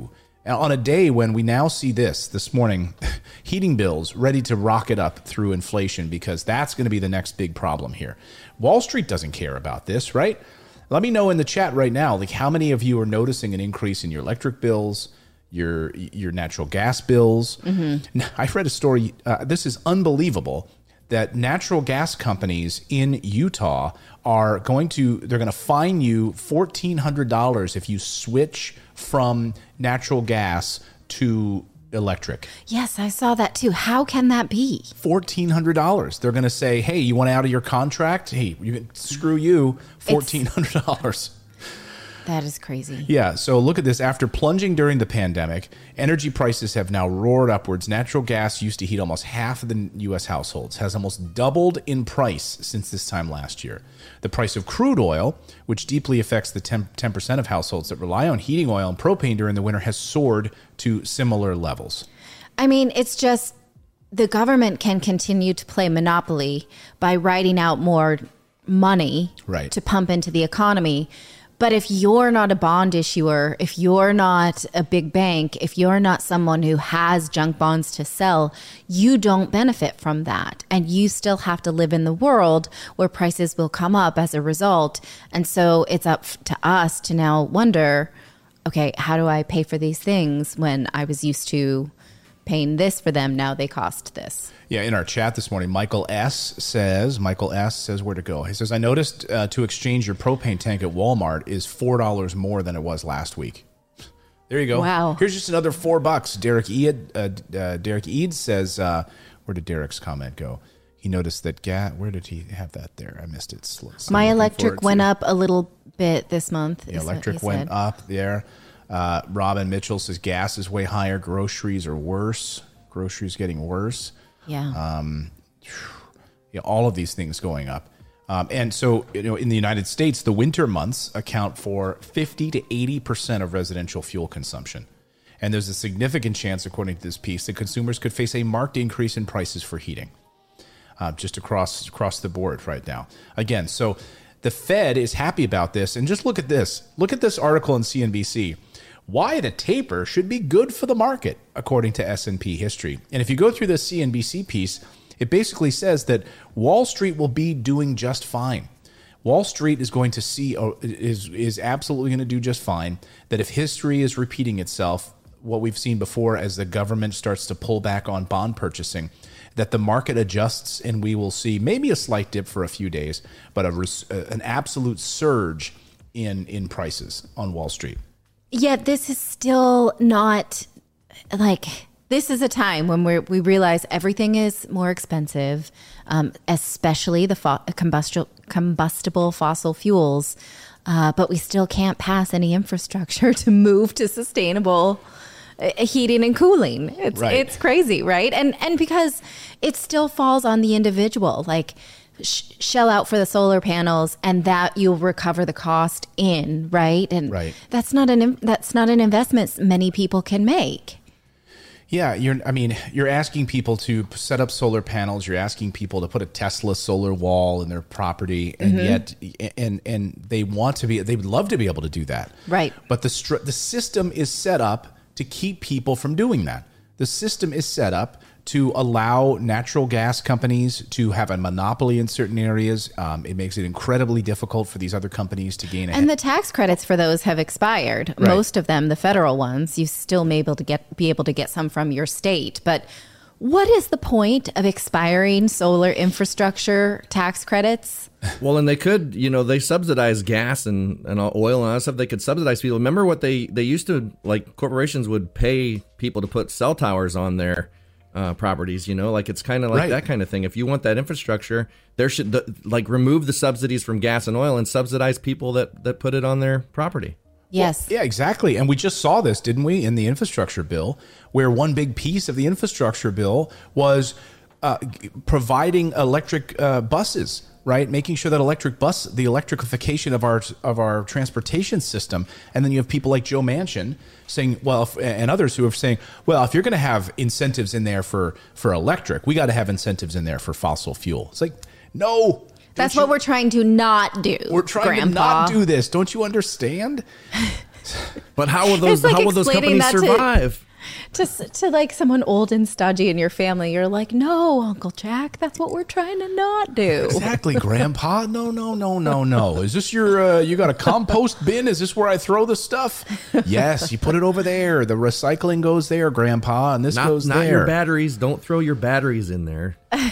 And on a day when we now see this, this morning, heating bills ready to rocket up through inflation, because that's going to be the next big problem here. Wall Street doesn't care about this, right? Let me know in the chat right now, like how many of you are noticing an increase in your electric bills, your your natural gas bills. Mm-hmm. I read a story, uh, this is unbelievable, that natural gas companies in Utah are going to, they're going to fine you fourteen hundred dollars if you switch from natural gas to electric. Yes, I saw that too. How can that be? fourteen hundred dollars. They're going to say, hey, you want out of your contract? Hey, you, screw you, fourteen hundred dollars. That is crazy. Yeah, so look at this. After plunging during the pandemic, energy prices have now roared upwards. Natural gas used to heat almost half of the U S households, has almost doubled in price since this time last year. The price of crude oil, which deeply affects the ten percent of households that rely on heating oil and propane during the winter, has soared to similar levels. I mean, it's just the government can continue to play monopoly by writing out more money right. to pump into the economy. But if you're not a bond issuer, if you're not a big bank, if you're not someone who has junk bonds to sell, you don't benefit from that. And you still have to live in the world where prices will come up as a result. And so it's up to us to now wonder, okay, how do I pay for these things when I was used to paying this for them? Now they cost this. Yeah, in our chat this morning, Michael S. says, Michael S. says where to go. He says, I noticed uh, to exchange your propane tank at Walmart is four dollars more than it was last week. There you go. Wow. Here's just another four bucks. Derek Ead, uh, uh, Derek Ead says, uh, where did Derek's comment go? He noticed that gas, where did he have that there? I missed it. So My electric went up a little bit this month. The electric went up there. Uh, Robin Mitchell says gas is way higher. Groceries are worse. Groceries getting worse. Yeah. Um, you know, all of these things going up. Um, and so, you know, in the United States, the winter months account for fifty to eighty percent of residential fuel consumption. And there's a significant chance, according to this piece, that consumers could face a marked increase in prices for heating uh, just across across the board right now. Again, so the Fed is happy about this. And just look at this. Look at this article in C N B C. Why the taper should be good for the market, according to S and P history. And if you go through this C N B C piece, it basically says that Wall Street will be doing just fine. Wall Street is going to see, is, is absolutely going to do just fine. That if history is repeating itself, what we've seen before as the government starts to pull back on bond purchasing, that the market adjusts and we will see maybe a slight dip for a few days, but a, an absolute surge in, in prices on Wall Street. Yet this is still not like, this is a time when we we realize everything is more expensive, um, especially the fo- combustible combustible fossil fuels. Uh, but we still can't pass any infrastructure to move to sustainable uh, heating and cooling. It's right. It's crazy, right? And and because it still falls on the individual, like. Shell out for the solar panels and that you'll recover the cost in, right? And right. that's not an that's not an investment many people can make. Yeah, you're I mean, you're asking people to set up solar panels, you're asking people to put a Tesla solar wall in their property, and mm-hmm. yet and and they want to be they would love to be able to do that. Right. But the str- the system is set up to keep people from doing that. The system is set up to allow natural gas companies to have a monopoly in certain areas. Um, it makes it incredibly difficult for these other companies to gain a And the tax credits for those have expired. Right. Most of them, the federal ones, you still may be able to get be able to get some from your state. But what is the point of expiring solar infrastructure tax credits? Well, and they could, you know, they subsidize gas and, and oil and all that stuff. They could subsidize people. Remember what they, they used to, like, corporations would pay people to put cell towers on their uh, properties, you know, like it's kind of like right. that kind of thing. If you want that infrastructure, there should, the, like, remove the subsidies from gas and oil and subsidize people that, that put it on their property. Yes. Well, yeah, exactly. And we just saw this, didn't we, in the infrastructure bill, where one big piece of the infrastructure bill was uh, providing electric uh, buses, right? Making sure that electric bus, the electrification of our of our transportation system. And then you have people like Joe Manchin saying, well, if, and others who are saying, well, if you're going to have incentives in there for, for electric, we got to have incentives in there for fossil fuel. It's like, no. That's you, what we're trying to not do. We're trying Grandpa. to not do this. Don't you understand? But how will those It's like how will those explaining companies that to- survive? To, to like someone old and stodgy in your family, you're like, no, Uncle Jack, that's what we're trying to not do. Exactly, Grandpa. No, no, no, no, no. Is this your, uh, you got a compost bin? Is this where I throw the stuff? Yes, you put it over there. The recycling goes there, Grandpa, and this Not, goes not there. your batteries. Don't throw your batteries in there.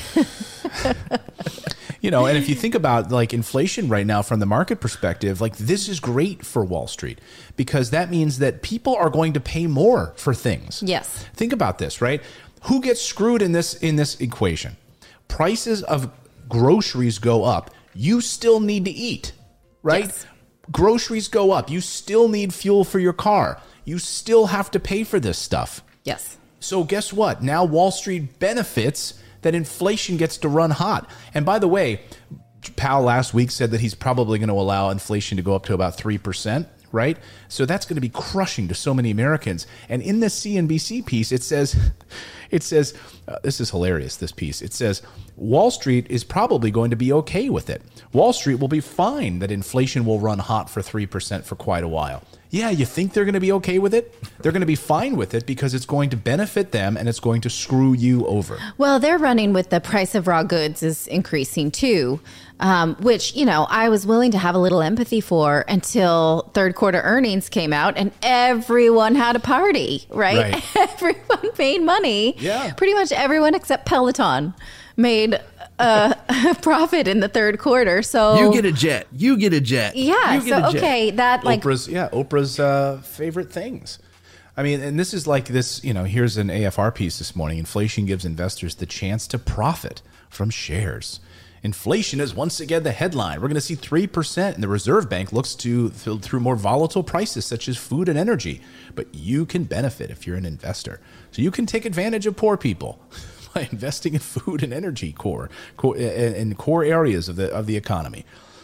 You know, and if you think about like inflation right now from the market perspective, like this is great for Wall Street because that means that people are going to pay more for things. Yes. Think about this, right? Who gets screwed in this in this equation? Prices of groceries go up. You still need to eat, right? Yes. Groceries go up. You still need fuel for your car. You still have to pay for this stuff. Yes. So guess what? Now Wall Street benefits that inflation gets to run hot. And by the way, Powell last week said that he's probably going to allow inflation to go up to about three percent, right? So that's going to be crushing to so many Americans. And in this C N B C piece, it says, it says, uh, this is hilarious, this piece. It says, Wall Street is probably going to be okay with it. Wall Street will be fine that inflation will run hot for three percent for quite a while. Yeah, you think they're going to be okay with it? They're going to be fine with it because it's going to benefit them and it's going to screw you over. Well, they're running with the price of raw goods is increasing too, um, which, you know, I was willing to have a little empathy for until third quarter earnings came out and everyone had a party, right? Right. Everyone made money. Yeah. Pretty much everyone except Peloton made a, a profit in the third quarter. So You get a jet. You get a jet. yeah. You get So, a jet. okay, that like, Oprah's, yeah, Oprah's uh, favorite things. I mean, and this is like this, you know, here's an A F R piece this morning. Inflation gives investors the chance to profit from shares. Inflation is once again the headline. We're going to see three percent, and the Reserve Bank looks to through more volatile prices such as food and energy. But you can benefit if you're an investor. So you can take advantage of poor people by investing in food and energy core, core in core areas of the of the economy.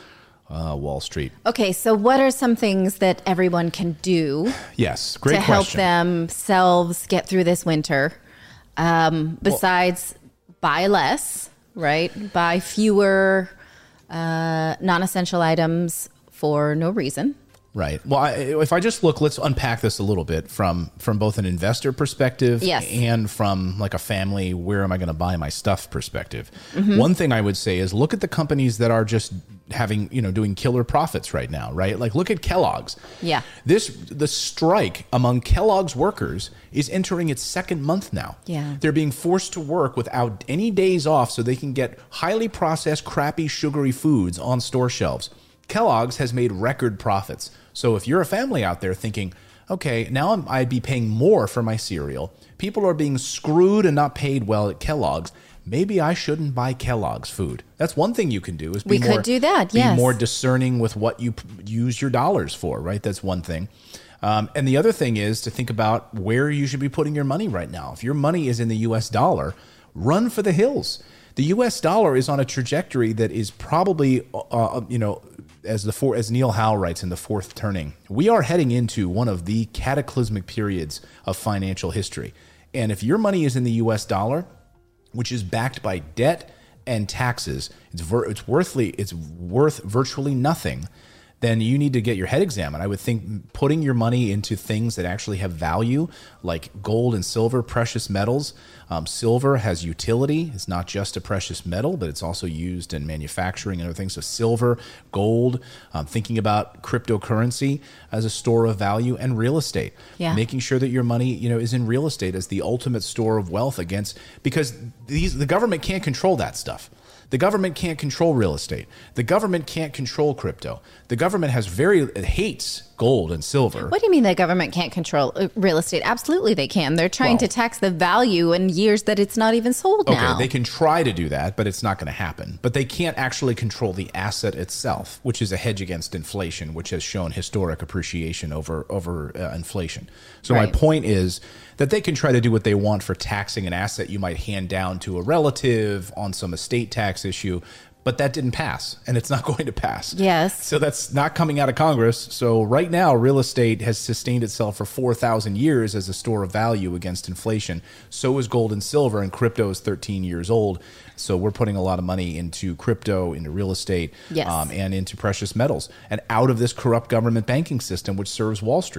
Uh, Wall Street. okay, so what are some things that everyone can do Yes, great to question. help themselves get through this winter? Um, besides buy less, right? Buy fewer uh, non-essential items for no reason. Right. Well, I, if I just look, let's unpack this a little bit from from both an investor perspective Yes. and from like a family, where am I going to buy my stuff perspective. Mm-hmm. One thing I would say is look at the companies that are just having, you know, doing killer profits right now, right? Like look at Kellogg's. Yeah. This the strike among Kellogg's workers is entering its second month now. Yeah. They're being forced to work without any days off so they can get highly processed, crappy, sugary foods on store shelves. Kellogg's has made record profits. So if you're a family out there thinking, okay, now I'm, I'd be paying more for my cereal. People are being screwed and not paid well at Kellogg's. Maybe I shouldn't buy Kellogg's food. That's one thing you can do is be We could more, do that, be yes. more discerning with what you p- use your dollars for, right? That's one thing. Um, and the other thing is to think about where you should be putting your money right now. If your money is in the U S dollar, run for the hills. The U S dollar is on a trajectory that is probably, uh, you know, as the four, as Neil Howe writes in The Fourth Turning, we are heading into one of the cataclysmic periods of financial history. And if your money is in the U S dollar, which is backed by debt and taxes, it's ver- it's worthly, it's worth virtually nothing, then you need to get your head examined. I would think putting your money into things that actually have value, like gold and silver, precious metals. Um, silver has utility. It's not just a precious metal, but it's also used in manufacturing and other things. So silver, gold, um, thinking about cryptocurrency as a store of value, and real estate. Yeah. Making sure that your money, you know, is in real estate as the ultimate store of wealth against, because these the government can't control that stuff. The government can't control real estate. The government can't control crypto. The government has very it hates gold and silver. What do you mean the government can't control uh, real estate? Absolutely they can. They're trying Well- to tax the value in years that it's not even sold Okay, now. they can try to do that, but it's not going to happen. But they can't actually control the asset itself, which is a hedge against inflation, which has shown historic appreciation over over uh, inflation. So my Right. point is that they can try to do what they want for taxing an asset you might hand down to a relative on some estate tax issue, but that didn't pass, and it's not going to pass. Yes. So that's not coming out of Congress. So right now, real estate has sustained itself for four thousand years as a store of value against inflation. So is gold and silver, and crypto is thirteen years old. So we're putting a lot of money into crypto, into real estate, Yes. um, and into precious metals, and out of this corrupt government banking system, which serves Wall Street.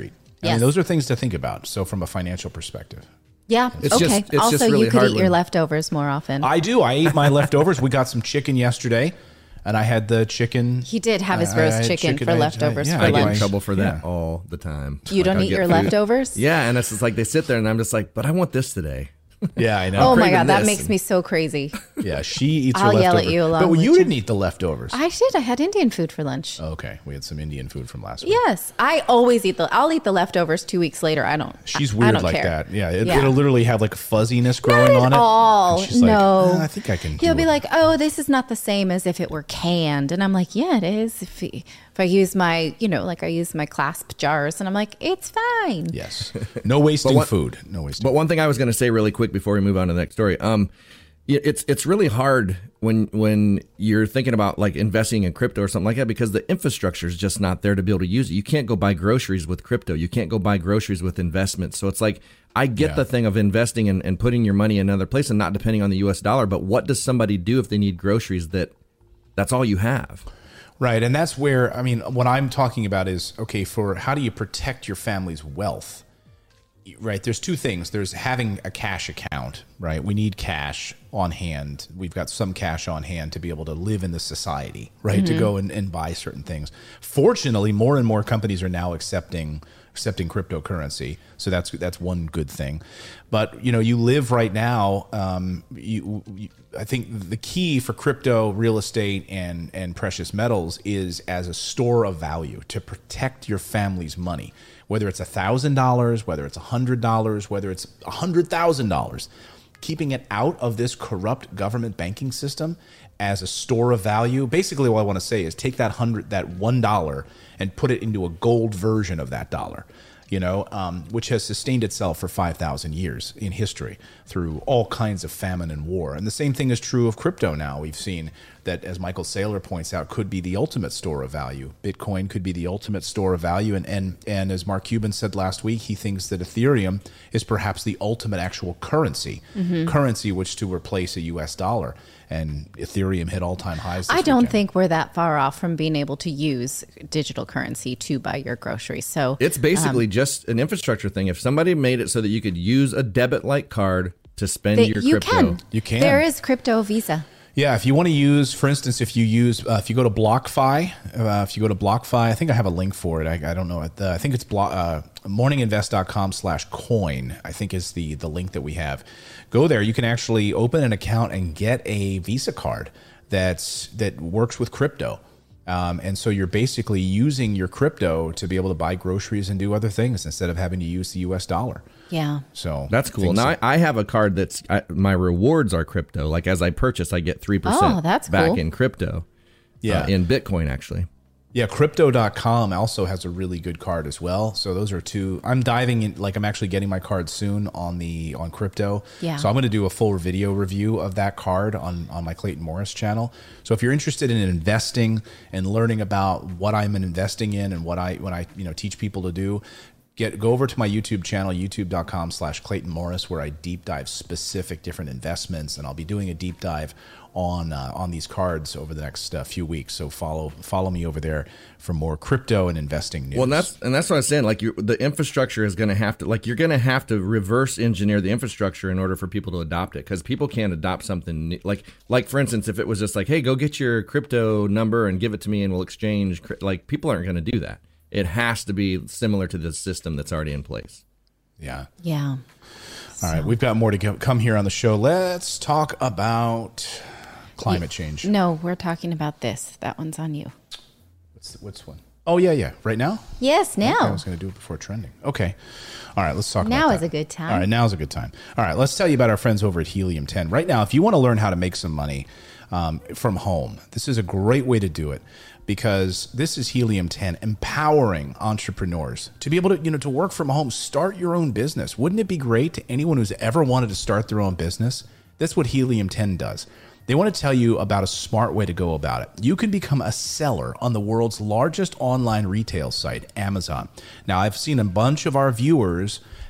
I Yes. mean, those are things to think about. So from a financial perspective. Yeah. It's okay. just- it's also, just really you could hard eat your when- leftovers more often. I do. I ate my leftovers. We got some chicken yesterday, and I had the chicken. He did have his I- I roast had chicken, for I- I- leftovers yeah, for I get in lunch. trouble for that Yeah. all the time. You Like, don't I'll eat get your food. leftovers? Yeah, and it's just like they sit there, and I'm just like, but I want this today. Yeah, I know. Oh my craving God, that this. makes me so crazy. Yeah, she eats her I'll yell leftovers. at you along But with you you. didn't eat the leftovers. I did. I had Indian food for lunch. Okay, we had some Indian food from last week. Yes, I always eat the. I'll eat the leftovers two weeks later. I don't. She's I- I weird don't like care. that. Yeah, it, Yeah. it'll literally have like fuzziness growing Not on at it. all. And she's like, No. "Eh, I think I can. He'll do be it." like, "Oh, this is not the same as if it were canned," and I'm like, "Yeah, it is." If, he, if I use my, you know, like I use my clasp jars, and I'm like, "It's fine." Yes, no wasting what- food. No wasting. But one thing I was going to say really quick before we move on to the next story, um, y- it's it's really hard when when you're thinking about like investing in crypto or something like that because the infrastructure is just not there to be able to use it. You can't go buy groceries with crypto. You can't go buy groceries with investments. So it's like I get Yeah. the thing of investing and, and putting your money in another place and not depending on the U S dollar. But what does somebody do if they need groceries that that's all you have? Right, and that's where I mean, what I'm talking about is okay. For how do you protect your family's wealth? Right, there's two things. There's having a cash account, right? We need cash on hand. We've got some cash on hand to be able to live in the society, right? To go and, and buy certain things. Fortunately, more and more companies are now accepting accepting cryptocurrency, so that's that's one good thing. But you know, you live right now. Um, you, you, I think the key for crypto, real estate, and and precious metals is as a store of value to protect your family's money. Whether it's a thousand dollars, whether it's a hundred dollars, whether it's a hundred thousand dollars, keeping it out of this corrupt government banking system as a store of value. Basically, what I want to say is take that hundred, that one dollar, and put it into a gold version of that dollar. You know, um, which has sustained itself for five thousand years in history through all kinds of famine and war. And the same thing is true of crypto now. We've seen that, as Michael Saylor points out, could be the ultimate store of value. Bitcoin could be the ultimate store of value. And, and, and as Mark Cuban said last week, he thinks that Ethereum is perhaps the ultimate actual currency, Mm-hmm. currency which to replace a U S dollar. And Ethereum hit all-time highs this I don't weekend. think we're that far off from being able to use digital currency to buy your groceries. So It's basically just an infrastructure thing. If somebody made it so that you could use a debit-like card to spend that your you crypto, can. You can. There is crypto Visa. Yeah, if you want to use, for instance, if you use, uh, if you go to BlockFi, uh, if you go to BlockFi, I think I have a link for it. I, I don't know. The, I think it's blo- uh, morninginvest.com slash coin, I think is the, the link that we have. Go there. You can actually open an account and get a Visa card that's that works with crypto. Um, and so you're basically using your crypto to be able to buy groceries and do other things instead of having to use the U S dollar. Yeah. So that's cool. things Now that- I, I have a card that's I, my rewards are crypto. Like as I purchase, I get three percent Oh, that's back cool. in crypto. Yeah. uh, in Bitcoin actually. Yeah, crypto dot com also has a really good card as well. So those are two. I'm diving in, like I'm actually getting my card soon on the on crypto. Yeah. So I'm going to do a full video review of that card on on my Clayton Morris channel. So if you're interested in investing and learning about what I'm investing in and what I when I you know teach people to do, get go over to my YouTube channel, youtube dot com slash Clayton Morris, where I deep dive specific different investments, and I'll be doing a deep dive on uh, on these cards over the next uh, few weeks. So follow follow me over there for more crypto and investing news. Well, and that's and that's what I was saying. Like you, the infrastructure is going to have to like you're going to have to reverse engineer the infrastructure in order for people to adopt it because people can't adopt something new. like like for instance, if it was just like, hey, go get your crypto number and give it to me and we'll exchange. Like people aren't going to do that. It has to be similar to the system that's already in place. yeah. Yeah. All right, we've got more to go- come here on the show. Let's talk about climate change. No, we're talking about this. That one's on you. What's what's one? Oh yeah, yeah. Right now. Yes, now. I was going to do it before trending. Okay. All right, let's talk Now about is that. a good time. All right, now is a good time. All right, let's tell you about our friends over at Helium ten. Right now, if you want to learn how to make some money um, from home, this is a great way to do it because this is Helium ten, empowering entrepreneurs to be able to, you know, to work from home, start your own business. Wouldn't it be great to anyone who's ever wanted to start their own business? That's what Helium ten does. They want to tell you about a smart way to go about it. You can become a seller on the world's largest online retail site, Amazon. Now, I've seen a bunch of our viewers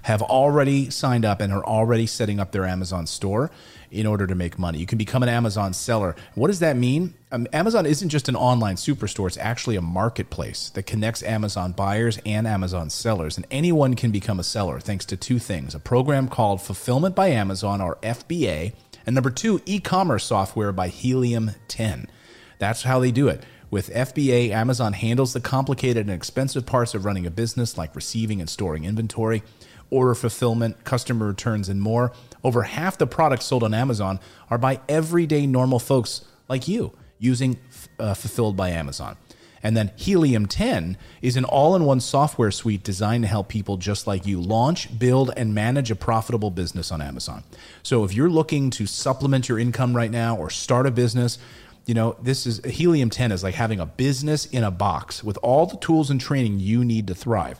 have already signed up and are already setting up their Amazon store in order to make money. You can become an Amazon seller. What does that mean? Um, Amazon isn't just an online superstore. It's actually a marketplace that connects Amazon buyers and Amazon sellers. And anyone can become a seller thanks to two things: a program called Fulfillment by Amazon, or F B A, and number two, e-commerce software by Helium ten. That's how they do it. With F B A, Amazon handles the complicated and expensive parts of running a business, like receiving and storing inventory, order fulfillment, customer returns, and more. Over half the products sold on Amazon are by everyday normal folks like you using uh, Fulfilled by Amazon. And then Helium ten is an all-in-one software suite designed to help people just like you launch, build, and manage a profitable business on Amazon. So if you're looking to supplement your income right now or start a business, you know, this is Helium ten is like having a business in a box with all the tools and training you need to thrive.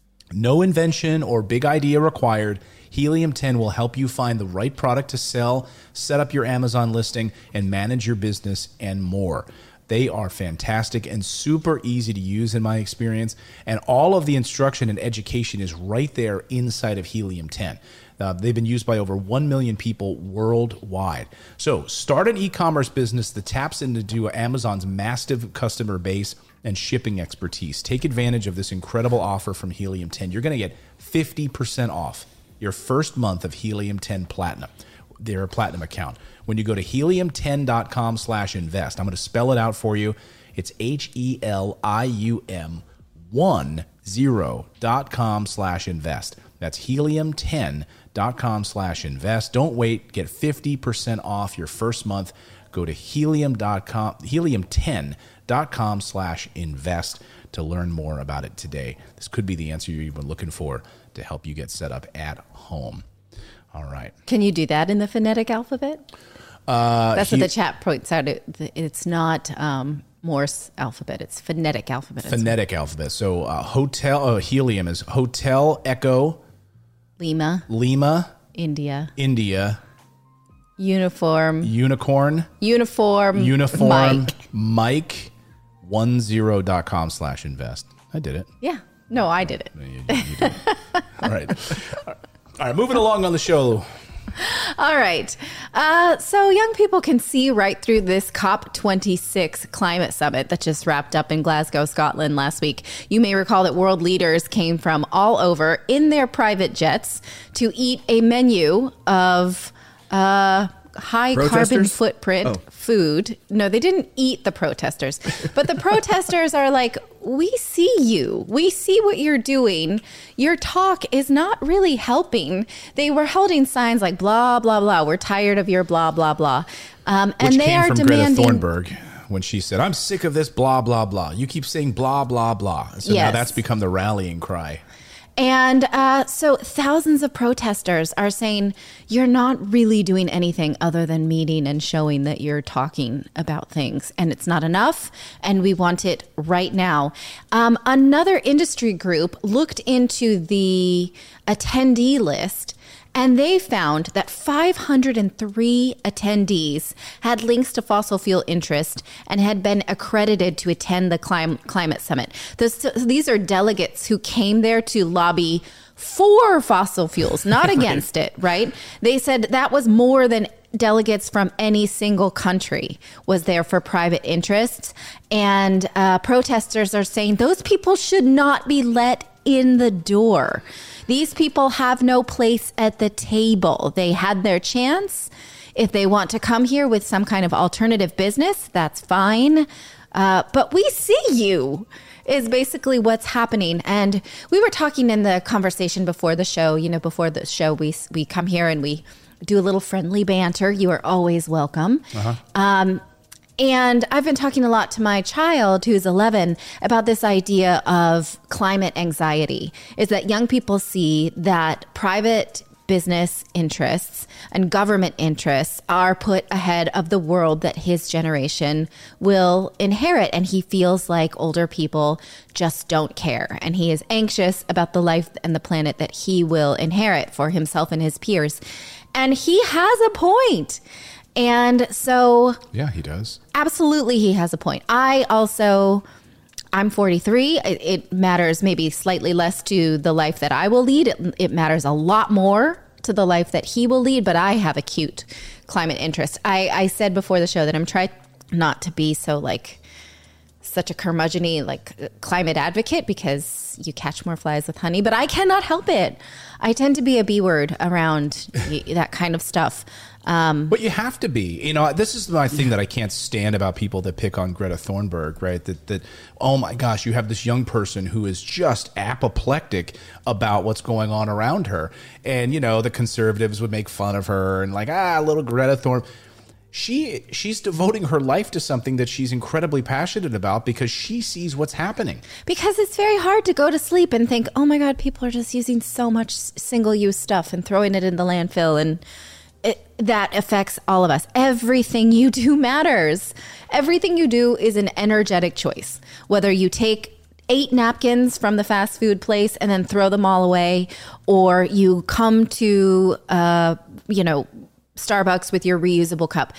No invention or big idea required. Helium ten will help you find the right product to sell, set up your Amazon listing, and manage your business and more. They are fantastic and super easy to use in my experience. And all of the instruction and education is right there inside of Helium ten. Uh, they've been used by over one million people worldwide. So start an e-commerce business that taps into Amazon's massive customer base and shipping expertise. Take advantage of this incredible offer from Helium ten. You're going to get fifty percent off your first month of Helium ten Platinum, their Platinum account. When you go to helium ten dot com slash invest, I'm going to spell it out for you. It's H E L I U M one zero dot com slash invest. That's helium ten dot com slash invest. Don't wait. Get fifty percent off your first month. Go to helium dot com, helium ten dot com slash invest to learn more about it today. This could be the answer you've been looking for to help you get set up at home. All right. Can you do that in the phonetic alphabet? Uh, That's he- what the chat points out. It, it's not um, Morse alphabet. It's phonetic alphabet. Phonetic alphabet. So uh, hotel, uh, Helium is Hotel Echo, Lima, Lima, India, India, uniform, Unicorn, uniform, Uniform, Mike. Mike, one zero dot com slash invest. I did it. Yeah. No, I did it. You, you did it. All right. All right. Moving along on the show. All right. Uh, so young people can see right through this COP twenty-six climate summit that just wrapped up in Glasgow, Scotland last week. You may recall that world leaders came from all over in their private jets to eat a menu of uh, high carbon Protesters? footprint Oh. food. No, they didn't eat the protesters, but the protesters are like, we see you. We see what you're doing. Your talk is not really helping. They were holding signs like blah, blah, blah. We're tired of your blah, blah, blah. Um, and Which they came are from demanding. Greta Thunberg when she said, I'm sick of this blah, blah, blah. You keep saying blah, blah, blah. So now Yes. that's become the rallying cry. And uh, so thousands of protesters are saying you're not really doing anything other than meeting and showing that you're talking about things. And it's not enough. And we want it right now. Um, another industry group looked into the attendee list, and they found that five hundred three attendees had links to fossil fuel interest and had been accredited to attend the clim- climate summit. This, these are delegates who came there to lobby for fossil fuels, not against it, right? They said that was more than delegates from any single country was there for private interests. And uh, protesters are saying those people should not be let in the door. These people have no place at the table. They had their chance. If they want to come here with some kind of alternative business, that's fine. Uh, but we see you is basically what's happening. And we were talking in the conversation before the show, you know, before the show, we, we come here and we do a little friendly banter. You are always welcome. Uh-huh. Um, And I've been talking a lot to my child, who's eleven, about this idea of climate anxiety, is that young people see that private business interests and government interests are put ahead of the world that his generation will inherit. And he feels like older people just don't care. And he is anxious about the life and the planet that he will inherit for himself and his peers. And he has a point. And so, Yeah, he does. absolutely, he has a point. I also, I'm forty-three. It, it matters maybe slightly less to the life that I will lead. It, it matters a lot more to the life that he will lead, but I have acute climate interest. I, I said before the show that I'm trying not to be so like such a curmudgeon-y like climate advocate because you catch more flies with honey, but I cannot help it. I tend to be a B word around that kind of stuff. Um, but you have to be, you know, this is my thing that I can't stand about people that pick on Greta Thunberg, right? That, that, oh my gosh, you have this young person who is just apoplectic about what's going on around her. And, you know, the conservatives would make fun of her and like, ah, little Greta Thunberg. She she's devoting her life to something that she's incredibly passionate about because she sees what's happening. Because it's very hard to go to sleep and think, oh my God, people are just using so much single-use stuff and throwing it in the landfill, and it, that affects all of us. Everything you do matters. Everything you do is an energetic choice. Whether you take eight napkins from the fast food place and then throw them all away, or you come to, uh, you know, Starbucks with your reusable cup,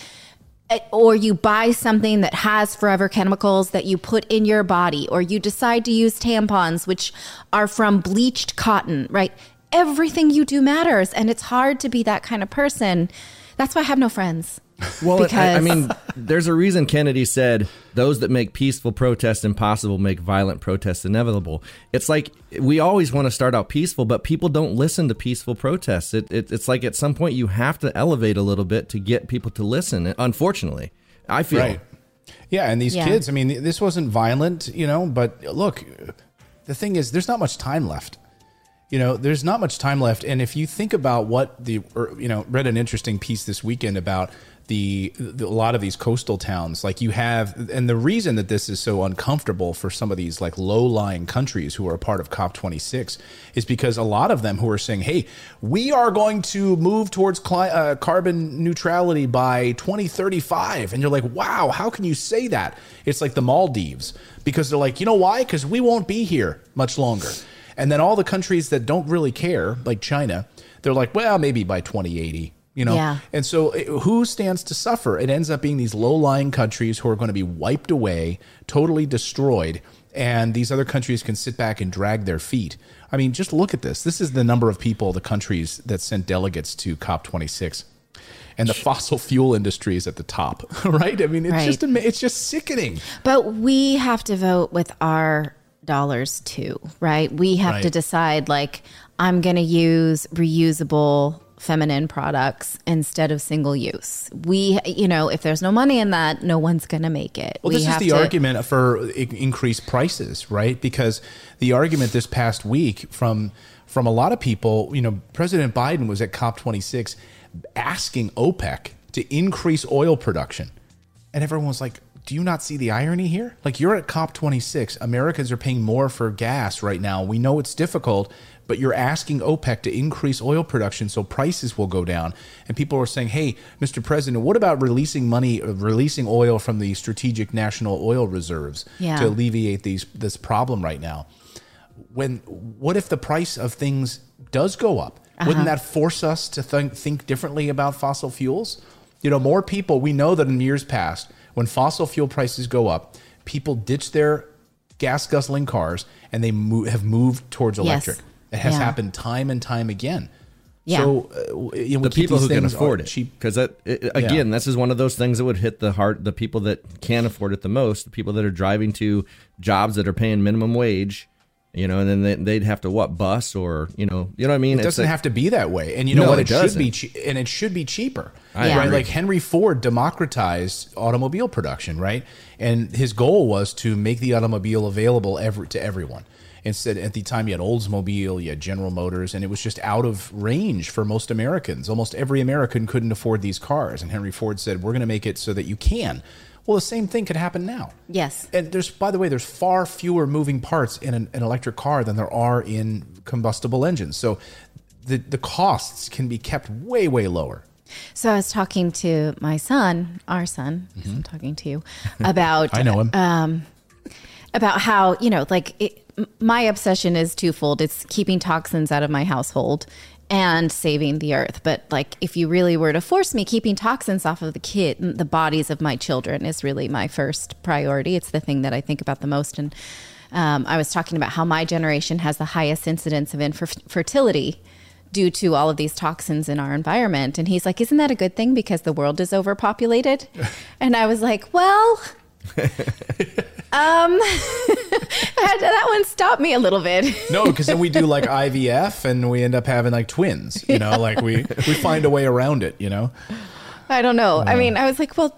or you buy something that has forever chemicals that you put in your body, or you decide to use tampons, which are from bleached cotton, right? Everything you do matters. And it's hard to be that kind of person. That's why I have no friends. Well, because I, I mean, there's a reason Kennedy said those that make peaceful protests impossible make violent protests inevitable. It's like we always want to start out peaceful, but people don't listen to peaceful protests. It, it, it's like at some point you have to elevate a little bit to get people to listen. Unfortunately, I feel. Right. Yeah. And these Yeah. kids, I mean, this wasn't violent, you know, but look, the thing is, there's not much time left. You know, there's not much time left. And if you think about what the, or, you know, read an interesting piece this weekend about the, the a lot of these coastal towns, like you have, and the reason that this is so uncomfortable for some of these like low-lying countries who are a part of COP twenty-six is because a lot of them who are saying, hey, we are going to move towards cli- uh, carbon neutrality by twenty thirty-five. And you're like, wow, how can you say that? It's like the Maldives, because they're like, you know why? Because we won't be here much longer. And then all the countries that don't really care, like China, they're like, well, maybe by twenty eighty. You know, Yeah. and so it, who stands to suffer? It ends up being these low-lying countries who are going to be wiped away, totally destroyed, and these other countries can sit back and drag their feet. I mean, just look at this. This is the number of people, the countries that sent delegates to COP twenty-six, and the fossil fuel industry is at the top, right? I mean, it's Right. just ama- it's just sickening. But we have to vote with our dollars too, right? We have Right. to decide, like, I'm going to use reusable feminine products instead of single use. We, you know, if there's no money in that, no one's going to make it. Well, we this is have the to, argument for i- increased prices, right? Because the argument this past week from from a lot of people, you know, President Biden was at COP twenty-six asking OPEC to increase oil production. And everyone was like, do you not see the irony here? Like, you're at COP twenty-six. Americans are paying more for gas right now. We know it's difficult, but you're asking OPEC to increase oil production so prices will go down. And people are saying, hey, Mister President, what about releasing money, releasing oil from the strategic national oil reserves Yeah. to alleviate these this problem right now? When what if the price of things does go up? Wouldn't that force us to think, think differently about fossil fuels? You know, more people, we know that in years past, when fossil fuel prices go up, people ditch their gas guzzling cars and they mo- have moved towards electric. Yes. It has Yeah. happened time and time again. Yeah. So, uh, you know, we The keep people these who can things afford are it, cheap. because that it, again, this is one of those things that would hit the heart. The people that can afford it the most, the people that are driving to jobs that are paying minimum wage, you know, and then they, they'd have to what bus or you know, you know what I mean? It doesn't have to be that way, and you know No, what? it It, should doesn't. be, che- and it should be cheaper, I Yeah. right? agree. Like Henry Ford democratized automobile production, right? And his goal was to make the automobile available every, to everyone. Instead, at the time, you had Oldsmobile, you had General Motors, and it was just out of range for most Americans. Almost every American couldn't afford these cars, and Henry Ford said, "We're going to make it so that you can." Well, the same thing could happen now. Yes. And there's, by the way, there's far fewer moving parts in an, an electric car than there are in combustible engines. So the the costs can be kept way, way lower. So I was talking to my son, our son, 'cause I'm talking to you, about I know him. um, about how, you know, like it, my obsession is twofold. It's keeping toxins out of my household and saving the earth. But like, if you really were to force me, keeping toxins off of the kid, the bodies of my children is really my first priority. It's the thing that I think about the most. And um, I was talking about how my generation has the highest incidence of infertility due to all of these toxins in our environment. And he's like, isn't that a good thing because the world is overpopulated? And I was like, well, um, that one stopped me a little bit. No, because then we do like I V F and we end up having like twins, you know, yeah. like we, we find a way around it, you know? I don't know. Uh, I mean, I was like, well,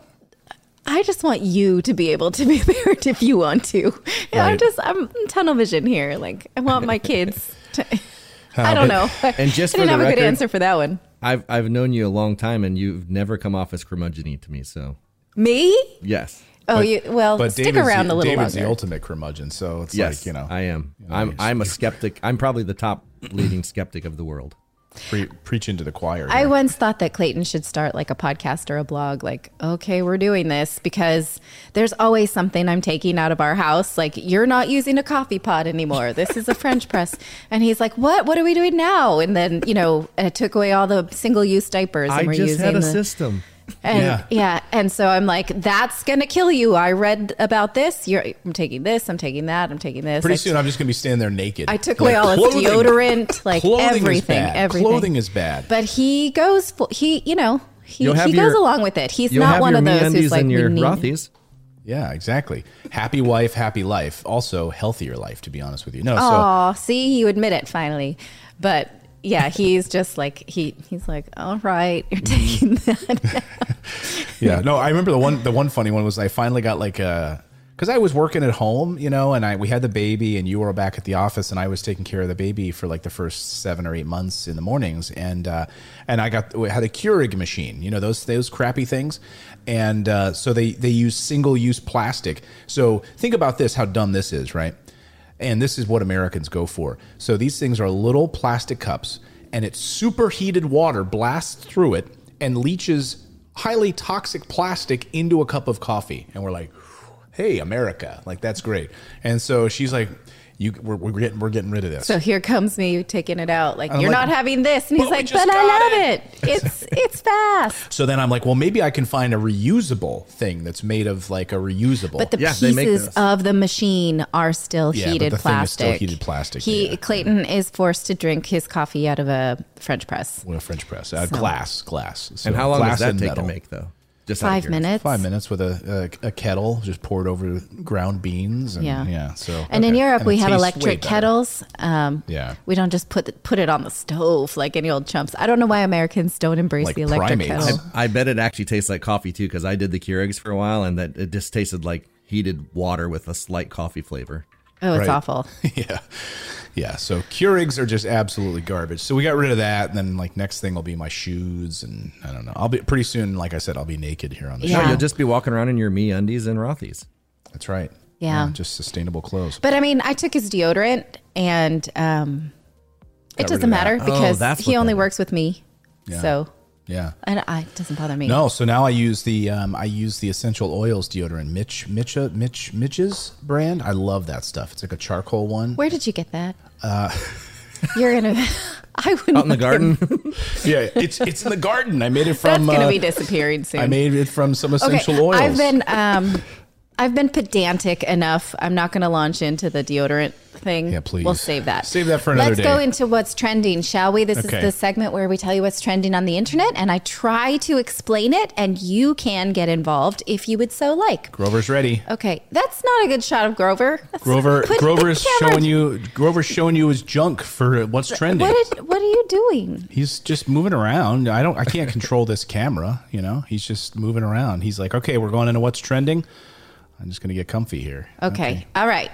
I just want you to be able to be a parent if you want to. Right. I'm just, I'm tunnel vision here. Like, I want my kids to... I don't know. And just I didn't for have the a record, good answer for that one. I've I've known you a long time, and you've never come off as curmudgeon-y to me. So me? Yes. Oh, but, you well but stick David's around the, a little David's longer. the ultimate curmudgeon, so it's yes, like you know. I am. You know, I'm I'm a skeptic. I'm probably the top leading skeptic of the world. Pre- preaching to the choir. I here. once thought that Clayton should start like a podcast or a blog. Like, okay, we're doing this because there's always something I'm taking out of our house. Like, you're not using a coffee pot anymore. This is a French press. And he's like, what? What are we doing now? And then, you know, I took away all the single-use diapers. And I we're just using had a the, system. And yeah. yeah. And so I'm like, that's going to kill you. I read about this. You're, I'm taking this. I'm taking that. I'm taking this. Pretty I, soon I'm just going to be standing there naked. I took like, away all his clothing, deodorant, like clothing everything, is bad. everything. Clothing is bad. But he goes, for, he, you know, he, he You'll have goes your- along with it. He's You'll not have one your of those MeUndies who's like, and we your need. Rothy's. Yeah, exactly. Happy wife, happy life. Also, healthier life, to be honest with you. No, so Oh, see, you admit it finally. But yeah, he's just like, he he's like, all right, you're taking that. yeah, no, I remember the one the one funny one was I finally got like a because I was working at home, you know, and I we had the baby and you were back at the office and I was taking care of the baby for like the first seven or eight months in the mornings and uh, and I got we had a Keurig machine, you know, those those crappy things, and uh, so they they use single use plastic. So think about this, how dumb this is, right? And this is what Americans go for. So these things are little plastic cups, and it's superheated water blasts through it and leaches highly toxic plastic into a cup of coffee. And we're like, hey, America, like that's great. And so she's like, you, we're, we're getting we're getting rid of this. So here comes me taking it out. Like, I'm you're like, not having this. And he's "But we like, just but I got love it." it. It's it's fast. So then I'm like, well, maybe I can find a reusable thing that's made of like a reusable. But the Yeah, they make pieces those. of the machine are still Yeah, but heated the thing is plastic. still heated plastic, He yeah. Clayton is forced to drink his coffee out of a French press. Well, French press, uh, glass, glass. So And how long glass does that and take metal. to make, though? Just out of Five curiosity. minutes. Five minutes with a, a a kettle just poured over ground beans. And, Yeah. yeah. So And in okay. Europe, And we it have tastes way electric better. kettles. Um, Yeah. We don't just put the, put it on the stove like any old chumps. I don't know why Americans don't embrace Like the electric primates. kettle. I bet it actually tastes like coffee too, because I did the Keurigs for a while, and that it just tasted like heated water with a slight coffee flavor. Oh, it's Right. awful. yeah. Yeah. So Keurigs are just absolutely garbage. So we got rid of that. And then like next thing will be my shoes. And I don't know. I'll be pretty soon. Like I said, I'll be naked here on the Yeah. No, show. you'll just be walking around in your MeUndies and Rothy's. That's right. Yeah. Just sustainable clothes. But I mean, I took his deodorant, and um, it Got rid doesn't of matter that. because Oh, that's he what only that is. works with me. Yeah. So Yeah. I, I, it doesn't bother me. No, so now I use the um, I use the essential oils deodorant, Mitch Mitcha Mitch Mitch's brand. I love that stuff. It's like a charcoal one. Where did you get that? Uh, You're gonna. I wouldn't. Out in the look garden. Yeah, it's it's in the garden. I made it from. That's gonna uh, be disappearing soon. I made it from some essential okay, oils. I've been um, I've been pedantic enough. I'm not going to launch into the deodorant thing. Yeah, please. We'll save that. Save that for another Let's day. go into what's trending, shall we? This Okay. is the segment where we tell you what's trending on the internet, and I try to explain it, and you can get involved if you would so like. Grover's ready. Okay, that's not a good shot of Grover. That's- Grover put the Grover's camera- showing you Grover's showing you his junk for what's trending. What, is, what are you doing? He's just moving around. I don't I can't control this camera, you know. He's just moving around. He's like, "Okay, we're going into what's trending." I'm just going to get comfy here. Okay. All right.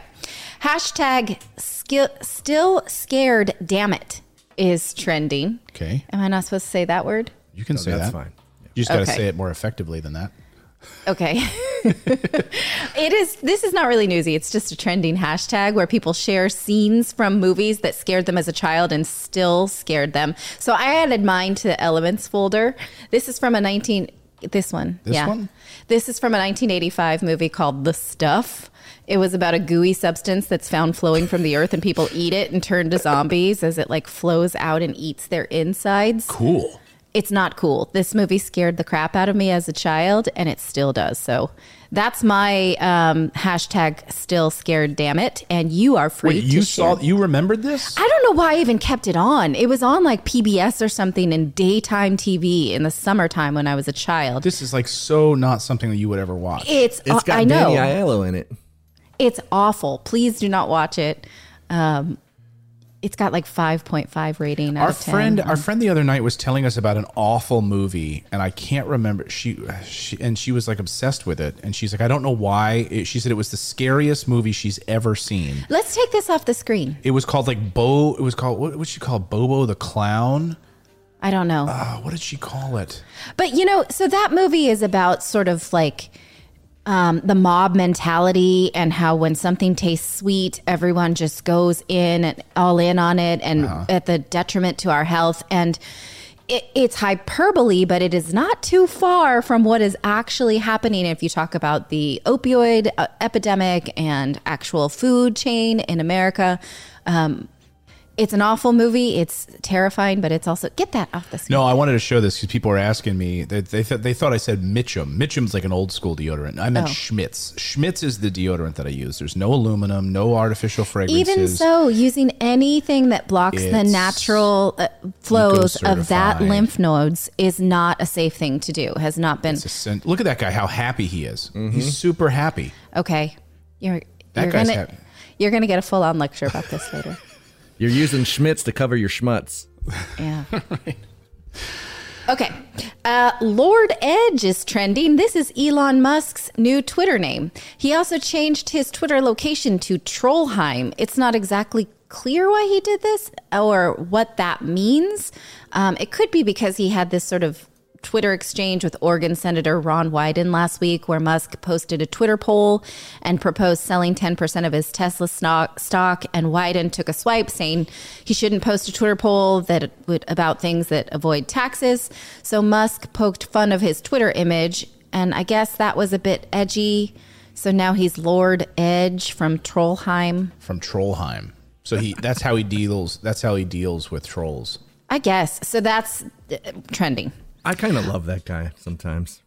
Hashtag skill, still scared, damn it, is trending. Okay. Am I not supposed to say that word? You can No, say that's that. fine. You just got to Okay. say it more effectively than that. Okay. It is, this is not really newsy. It's just a trending hashtag where people share scenes from movies that scared them as a child and still scared them. So I added mine to the Elements folder. This is from a nineteen, this one. This yeah. one? This is from a nineteen eighty-five movie called The Stuff. It was about a gooey substance that's found flowing from the earth, and people eat it and turn to zombies as it like flows out and eats their insides. Cool. It's not cool. This movie scared the crap out of me as a child, and it still does. So that's my um, hashtag still scared, damn it. And you are free Wait, to you share. saw, you remembered this? I don't know why I even kept it on. It was on like P B S or something in daytime T V in the summertime when I was a child. This is like so not something that you would ever watch. It's, It's got I know. Danny Aiello in it. It's awful. Please do not watch it. Um, it's got like five point five rating out Our of ten. friend, our friend the other night was telling us about an awful movie, and I can't remember. She, she, and she was like obsessed with it, and she's like, I don't know why. It, she said it was the scariest movie she's ever seen. Let's take this off the screen. It was called like Bo. It was called what? What's she called? Bobo the Clown. I don't know. Uh, what did she call it? But, you know, so that movie is about sort of like um, the mob mentality and how when something tastes sweet, everyone just goes in and all in on it and uh-huh. at the detriment to our health. And it, it's hyperbole, but it is not too far from what is actually happening if you talk about the opioid uh, epidemic and actual food chain in America. Um It's an awful movie. It's terrifying, but it's also get that off the screen. No, I wanted to show this because people were asking me. They they, th- they thought I said Mitchum. Mitchum's like an old school deodorant. I meant Oh. Schmitz. Schmitz is the deodorant that I use. There's no aluminum, no artificial fragrances. Even so, using anything that blocks the It's natural uh, flows of that eco-certified. lymph nodes is not a safe thing to do. Has not been It's a sin- Look at that guy. How happy he is. He's super happy. okay. You're That you're guy's gonna happy. you're gonna get a full on lecture about this later. You're using Schmitz to cover your schmutz. Yeah. Okay. Uh, Lord Edge is trending. This is Elon Musk's new Twitter name. He also changed his Twitter location to Trollheim. It's not exactly clear why he did this or what that means. Um, it could be because he had this sort of Twitter exchange with Oregon Senator Ron Wyden last week, where Musk posted a Twitter poll and proposed selling ten percent of his Tesla stock, stock, and Wyden took a swipe saying he shouldn't post a Twitter poll that would about things that avoid taxes. So Musk poked fun of his Twitter image, and I guess that was a bit edgy. So now he's Lord Edge from Trollheim. From Trollheim. So he that's how he deals that's how he deals with trolls. I guess. So that's uh, trending. I kind of love that guy sometimes.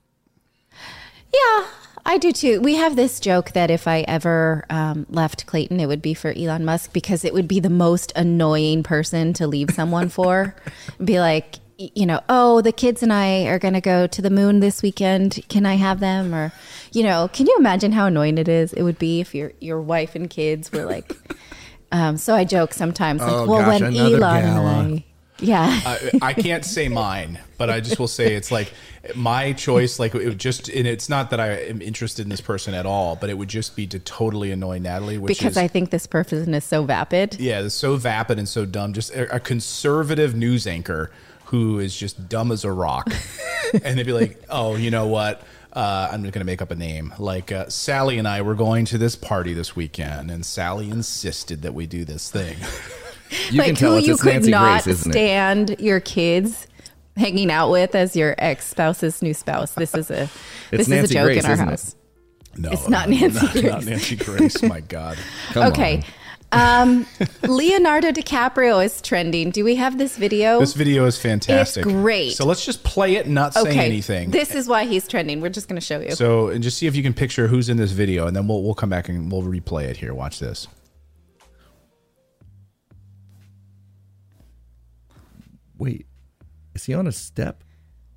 Yeah, I do too. We have this joke that if I ever um, left Clayton, it would be for Elon Musk because it would be the most annoying person to leave someone for. Be like, y- you know, oh, the kids and I are going to go to the moon this weekend. Can I have them? Or, you know, can you imagine how annoying it is? It would be if your your wife and kids were like. Um, so I joke sometimes, like, Oh, well, gosh, when another Elon gala. and I. Yeah. I, I can't say mine, but I just will say it's like my choice. Like it would just, and it's not that I am interested in this person at all, but it would just be to totally annoy Natalie, which because is, I think this person is so vapid. yeah, it's so vapid and so dumb. Just a, a conservative news anchor who is just dumb as a rock, and they'd be like, "Oh, you know what? Uh, I'm just going to make up a name. Like uh, Sally and I were going to this party this weekend, and Sally insisted that we do this thing." You like can tell who it's, you it's could Nancy not Grace, isn't it? stand your kids hanging out with as your ex-spouse's new spouse. This is a this Nancy is a joke Grace, in our isn't house. No, It's not no, Nancy not, Grace. Not Nancy Grace. My God. Come Okay. on. Um, Leonardo DiCaprio is trending. Do we have this video? This video is fantastic. It's great. So let's just play it and not say okay. anything. This is why he's trending. We're just going to show you. So, and just see if you can picture who's in this video, and then we'll we'll come back and we'll replay it here. Watch this. Wait, is he on a step?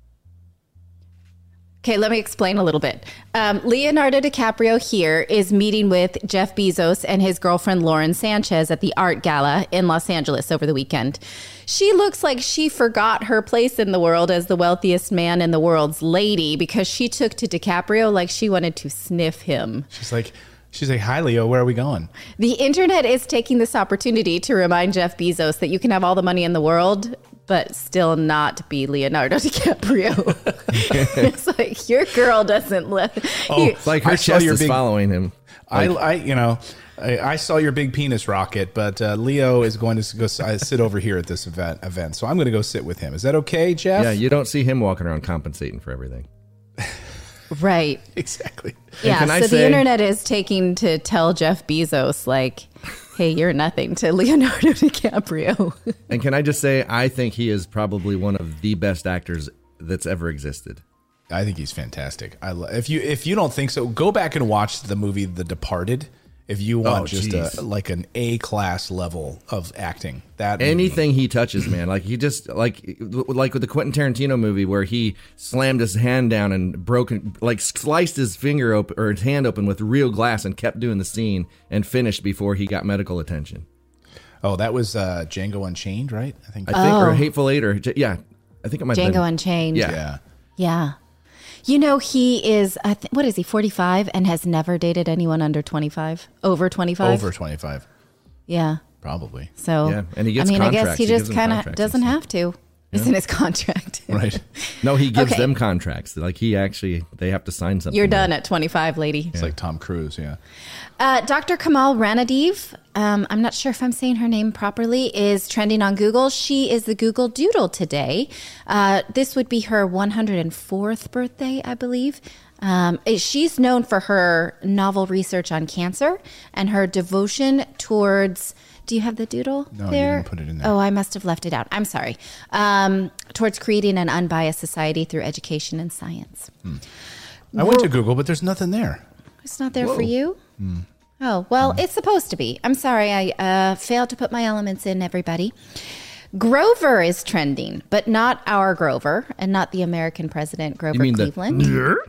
Okay, let me explain a little bit. Um, Leonardo DiCaprio here is meeting with Jeff Bezos and his girlfriend Lauren Sanchez at the art gala in Los Angeles over the weekend. She looks like she forgot her place in the world as the wealthiest man in the world's lady because she took to DiCaprio like she wanted to sniff him. She's like, she's like, "Hi, Leo. Where are we going?" The internet is taking this opportunity to remind Jeff Bezos that you can have all the money in the world, but still not be Leonardo DiCaprio. It's like, your girl doesn't let... Oh, you- It's like her I saw chest your is big- following him. I, Like, I, you know, I, I saw your big penis rocket, but uh, Leo is going to go s- uh, sit over here at this event. Event, so I'm going to go sit with him. Is that okay, Jeff? yeah, you don't see him walking around compensating for everything. Right. Exactly. Yeah. can I So the say- internet is taking to tell Jeff Bezos, like, hey, you're nothing to Leonardo DiCaprio. And can I just say, I think he is probably one of the best actors that's ever existed. I think he's fantastic. I lo- if you if you don't think so, go back and watch the movie The Departed. If you want Oh, just geez. a, like an A class level of acting, that movie- Anything he touches, man, like he just like like with the Quentin Tarantino movie where he slammed his hand down and broken like sliced his finger open or his hand open with real glass and kept doing the scene and finished before he got medical attention. Oh, that was uh, Django Unchained, right? I think. I think or Oh. Hateful Eight or yeah, I think it might have Django been. Unchained. Yeah. yeah. Yeah. You know, he is, I th- what is he, forty-five and has never dated anyone under twenty-five? Over twenty-five? Over twenty-five, Yeah. probably. So, Yeah, and he gets I mean, I guess contracts. he He just gives them kind of contracts and doesn't stuff. have to. It's in his contract. Right. No, he gives Okay. them contracts. Like he actually, they have to sign something. You're done at twenty-five, lady. It's like Tom Cruise. Yeah. Uh, Doctor Kamal Ranadiv, um, I'm not sure if I'm saying her name properly, is trending on Google. She is the Google Doodle today. Uh, this would be her one hundred fourth birthday, I believe. Um, it- she's known for her novel research on cancer and her devotion towards. Do you have the doodle No, you there? didn't put it in there. Oh, I must have left it out. I'm sorry. Um, towards creating an unbiased society through education and science. I went to Google, but there's nothing there. It's not there for you? Oh, well, it's supposed to be. I'm sorry. I uh, failed to put my elements in, everybody. Grover is trending, but not our Grover and not the American president, Grover You mean the- Cleveland.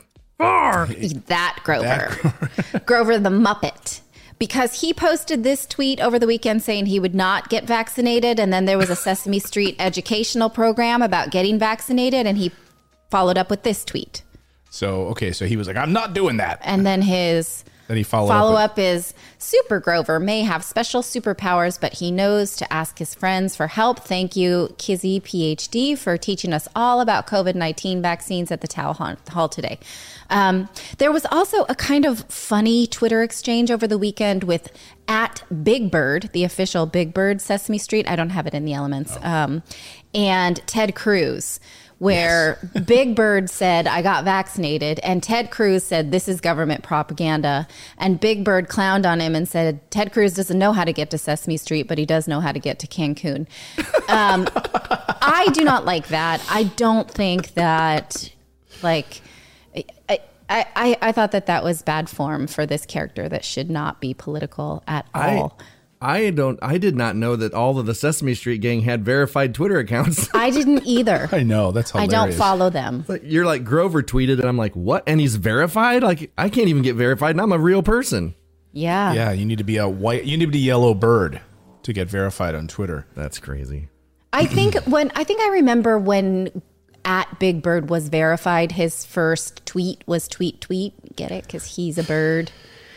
that Grover. Grover the Muppet. Because he posted this tweet over the weekend saying he would not get vaccinated. And then there was a Sesame Street educational program about getting vaccinated. And he followed up with this tweet. So okay, so he was like, "I'm not doing that." And then his Then he followed follow up. up is Super Grover may have special superpowers, but he knows to ask his friends for help. Thank you, Kizzy, P H D, for teaching us all about COVID nineteen vaccines at the town hall today. Um, there was also a kind of funny Twitter exchange over the weekend with at Big Bird, the official Big Bird Sesame Street. I don't have it in the elements. Um, and Ted Cruz, where Big Bird said, I got vaccinated, and Ted Cruz said, this is government propaganda. And Big Bird clowned on him and said, Ted Cruz doesn't know how to get to Sesame Street, but he does know how to get to Cancun. Um, I do not like that. I don't think that, like, I, I, I, I thought that that was bad form for this character that should not be political at I, all. I don't. I did not know that all of the Sesame Street gang had verified Twitter accounts. I didn't either. I know that's I hilarious. don't follow them. Like, you're like Grover tweeted, and I'm like, what? And he's verified? Like I can't even get verified, and I'm a real person. Yeah. Yeah, you need to be a white. You need to be yellow bird to get verified on Twitter. That's crazy. I think when I think I remember when at Big Bird was verified, his first tweet was tweet tweet. Get it? Because he's a bird.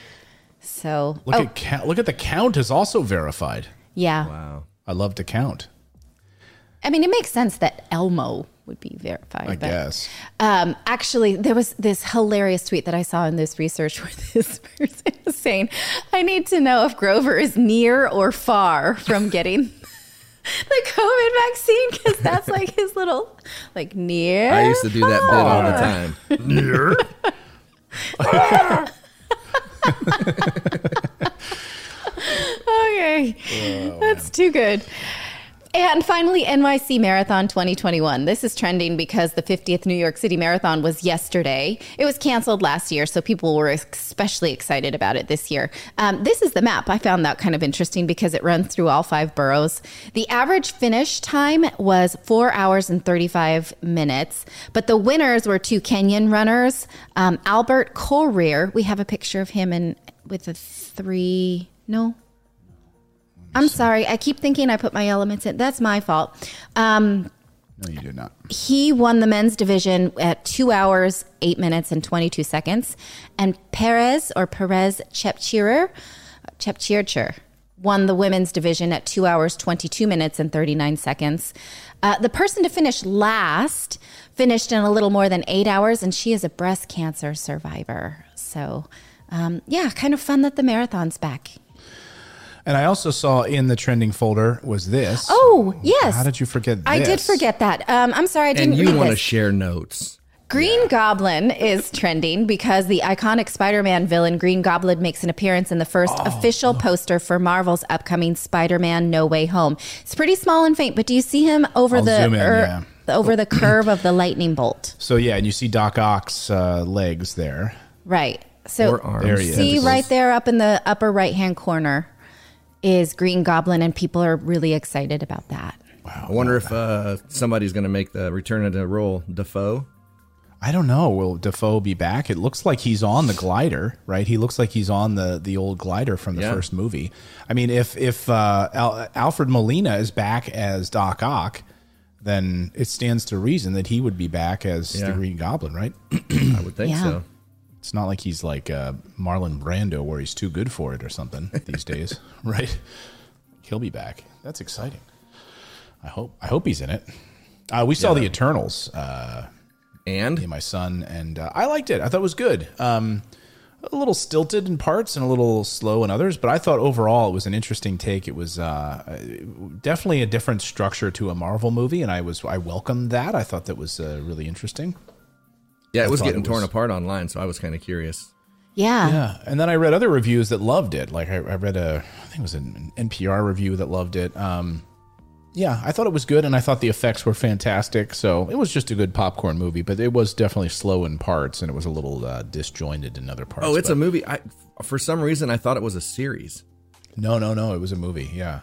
So Look oh, at count. Look at the count is also verified. yeah. Wow. I love to count. I mean, it makes sense that Elmo would be verified. I but, guess. Um, actually, there was this hilarious tweet that I saw in this research where this person was saying, I need to know if Grover is near or far from getting the COVID vaccine, because that's like his little, like, near. I used to do that bit all the time. Near? Okay. That's too good. And finally, N Y C Marathon twenty twenty-one. This is trending because the fiftieth New York City Marathon was yesterday. It was canceled last year, so people were especially excited about it this year. Um, this is the map. I found that kind of interesting because it runs through all five boroughs. The average finish time was four hours and thirty-five minutes, but the winners were two Kenyan runners. Um, Albert Korir, we have a picture of him in with a three, no, I'm sorry. I keep thinking I put my elements in. That's my fault. Um, No, you did not. he won the men's division at two hours, eight minutes, and twenty-two seconds. And Perez or Perez Chepchircher, Chepchircher won the women's division at two hours, twenty-two minutes, and thirty-nine seconds. Uh, the person to finish last finished in a little more than eight hours, and she is a breast cancer survivor. So, um, yeah, kind of fun that the marathon's back. And I also saw in the trending folder was this. Oh, yes. How did you forget this? I did forget that. Um, I'm sorry, I didn't And you read want to this. share notes. Green Goblin is trending because the iconic Spider-Man villain Green Goblin makes an appearance in the first oh, official look. poster for Marvel's upcoming Spider-Man No Way Home. It's pretty small and faint, but do you see him over I'll the zoom in, er, yeah. over the curve of the lightning bolt? So yeah, and you see Doc Ock's uh, legs there. Right. So there he see is. right there up in the upper right-hand corner is Green Goblin, and people are really excited about that. Wow. I wonder if uh, somebody's going to make the return of the role, Dafoe. I don't know. Will Dafoe be back? It looks like he's on the glider, right? He looks like he's on the, the old glider from the yeah. first movie. I mean, if if uh, Al- Alfred Molina is back as Doc Ock, then it stands to reason that he would be back as yeah. the Green Goblin, right? I would think yeah. so. It's not like he's like uh, Marlon Brando where he's too good for it or something these days, right? He'll be back. That's exciting. I hope I hope he's in it. Uh, we saw yeah. the Eternals. Uh, And me and my son, and uh, I liked it. I thought it was good. Um, a little stilted in parts and a little slow in others, but I thought overall it was an interesting take. It was uh, definitely a different structure to a Marvel movie, and I was I welcomed that. I thought that was uh, really interesting. Yeah, it I was getting it torn was, apart online, so I was kind of curious. Yeah, yeah. And then I read other reviews that loved it. Like I, I read a, I think it was an N P R review that loved it. Um, Yeah, I thought it was good, and I thought the effects were fantastic. So it was just a good popcorn movie, but it was definitely slow in parts, and it was a little uh, disjointed in other parts. Oh, it's but, a movie. I, for some reason, I thought it was a series. No, no, no. It was a movie, yeah.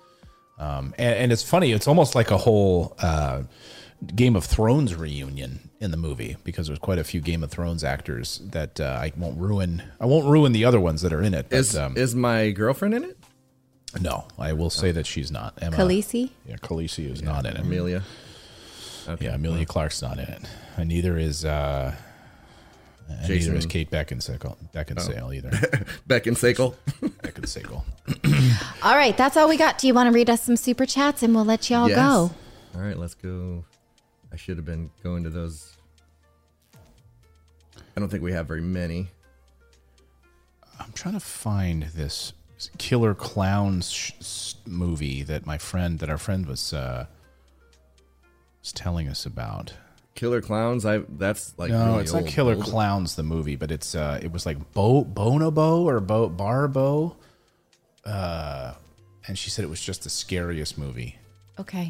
Um, and, and it's funny. It's almost like a whole uh, Game of Thrones reunion in the movie, because there's quite a few Game of Thrones actors that uh, I won't ruin. I won't ruin the other ones that are in it. But, is, um, is my girlfriend in it? No, I will say that she's not. Emma, Khaleesi? Yeah, Khaleesi is yeah, not in it. Amelia. Okay. Yeah, Amelia Clark's not in it. And neither is uh, and neither is Kate Beckinsale. Beckinsale oh. either. Beckinsale. Beckinsale. All right, that's all we got. Do you want to read us some super chats, and we'll let y'all yes. go? All right, let's go. I should have been going to those. I don't think we have very many. I'm trying to find this Killer Clowns sh- movie that my friend, that our friend was uh, was telling us about. Killer Clowns, I that's like no, really it's old, not Killer old. Clowns the movie, but it's uh, it was like Bo Bonobo or Bo Barbo, uh, and she said it was just the scariest movie. Okay.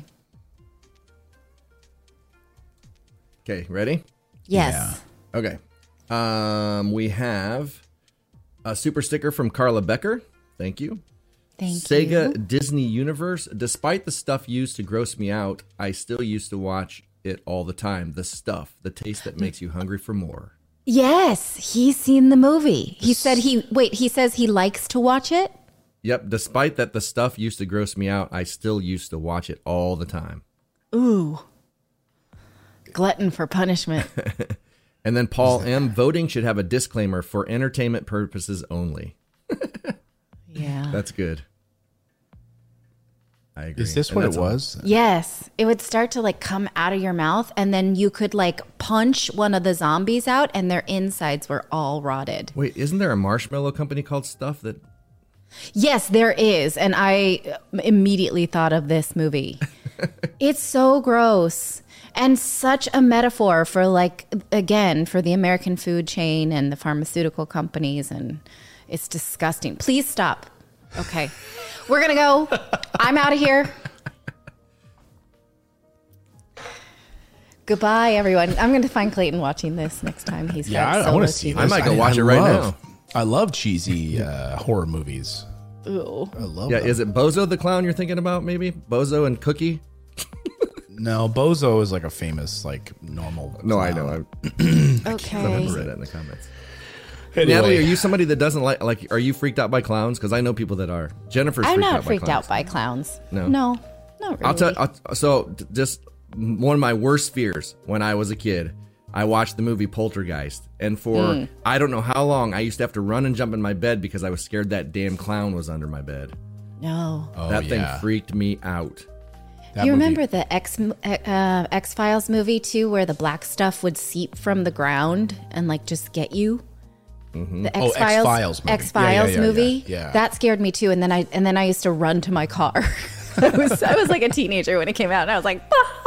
Okay, ready? Yes. Yeah. Okay. Um, we have a super sticker from Carla Becker. Thank you. Thank Sega you. Disney Universe. Despite the stuff used to gross me out, I still used to watch it all the time. The stuff, the taste that makes you hungry for more. Yes, he's seen the movie. He said he, wait, he says he likes to watch it? Yep. Despite that the stuff used to gross me out, I still used to watch it all the time. Ooh. Glutton for punishment. And then Paul M. Voting should have a disclaimer for entertainment purposes only. Yeah. That's good. I agree. Is this and what it was? Yes. It would start to like come out of your mouth, and then you could like punch one of the zombies out and their insides were all rotted. Wait, isn't there a marshmallow company called Stuff that... Yes, there is. And I immediately thought of this movie. It's so gross. And such a metaphor for like, again, for the American food chain and the pharmaceutical companies. And it's disgusting. Please stop. Okay. We're going to go. I'm out of here. Goodbye, everyone. I'm going to find Clayton watching this next time he's yeah, got I, I want to see this. I might go I, watch I it right love, now. I love cheesy uh, horror movies. Ooh. I love Yeah, them. is it Bozo the Clown you're thinking about, maybe? Bozo and Cookie? No, Bozo is like a famous, like, normal No, clown. I know. I, Okay. I read it in the comments. Anyway. Natalie, are you somebody that doesn't like, like, are you freaked out by clowns? Because I know people that are. Jennifer's I'm freaked not out freaked by clowns. out by clowns. No. No, not really. I'll tell I'll, so d- just one of my worst fears when I was a kid, I watched the movie Poltergeist. And for Mm. I don't know how long, I used to have to run and jump in my bed because I was scared that damn clown was under my bed. No. Oh, that yeah. thing freaked me out. That you movie- remember the X uh, X Files movie too, where the black stuff would seep from the ground and like just get you? Mm-hmm. The Oh, X Files X-Files movie. X Files Yeah, yeah, yeah, movie. yeah, yeah. That scared me too. And then I and then I used to run to my car. I was I was like a teenager when it came out, and I was like, bah!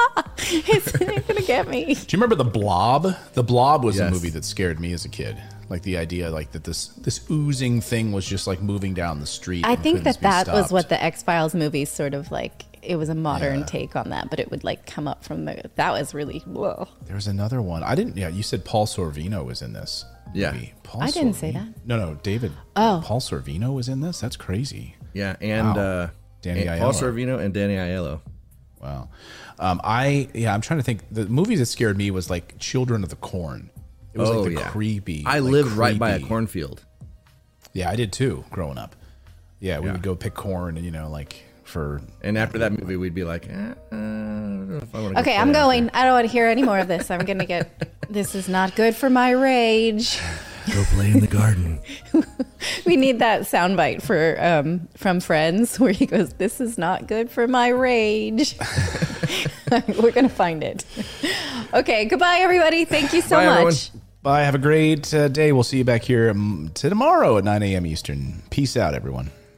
It's not gonna get me. Do you remember The Blob? The Blob was a Yes. movie that scared me as a kid. Like the idea, like that this this oozing thing was just like moving down the street. I and think couldn't that be that was stopped. what the X-Files movies sort of like. It was a modern Yeah. take on that, but it would like come up from the. That was really whoa. There was another one. I didn't. Yeah, you said Paul Sorvino was in this. Yeah. movie. Paul I didn't say Sorvino- that. No, no, David. Oh. Paul Sorvino was in this. That's crazy. Yeah, and Wow. uh, Danny and Paul Aiello. Sorvino and Danny Aiello. Wow. Um, I yeah, I'm trying to think. The movies that scared me was like Children of the Corn. It was Oh, like the yeah. creepy. I like, lived right by a creepy- cornfield. Yeah, I did too. Growing up. Yeah, we Yeah. would go pick corn, and you know, like for. And after that movie, we'd be like, eh, uh, I don't know if I want to Okay, I'm going. I don't want to hear any more of this. I'm gonna get. This is not good for my rage. Go play in the garden. We need that soundbite for um, from Friends where he goes, "This is not good for my rage." We're gonna find it. Okay, goodbye, everybody. Thank you so Bye, much. everyone. Bye. Have a great uh, day. We'll see you back here um, to tomorrow at nine a.m. Eastern. Peace out, everyone.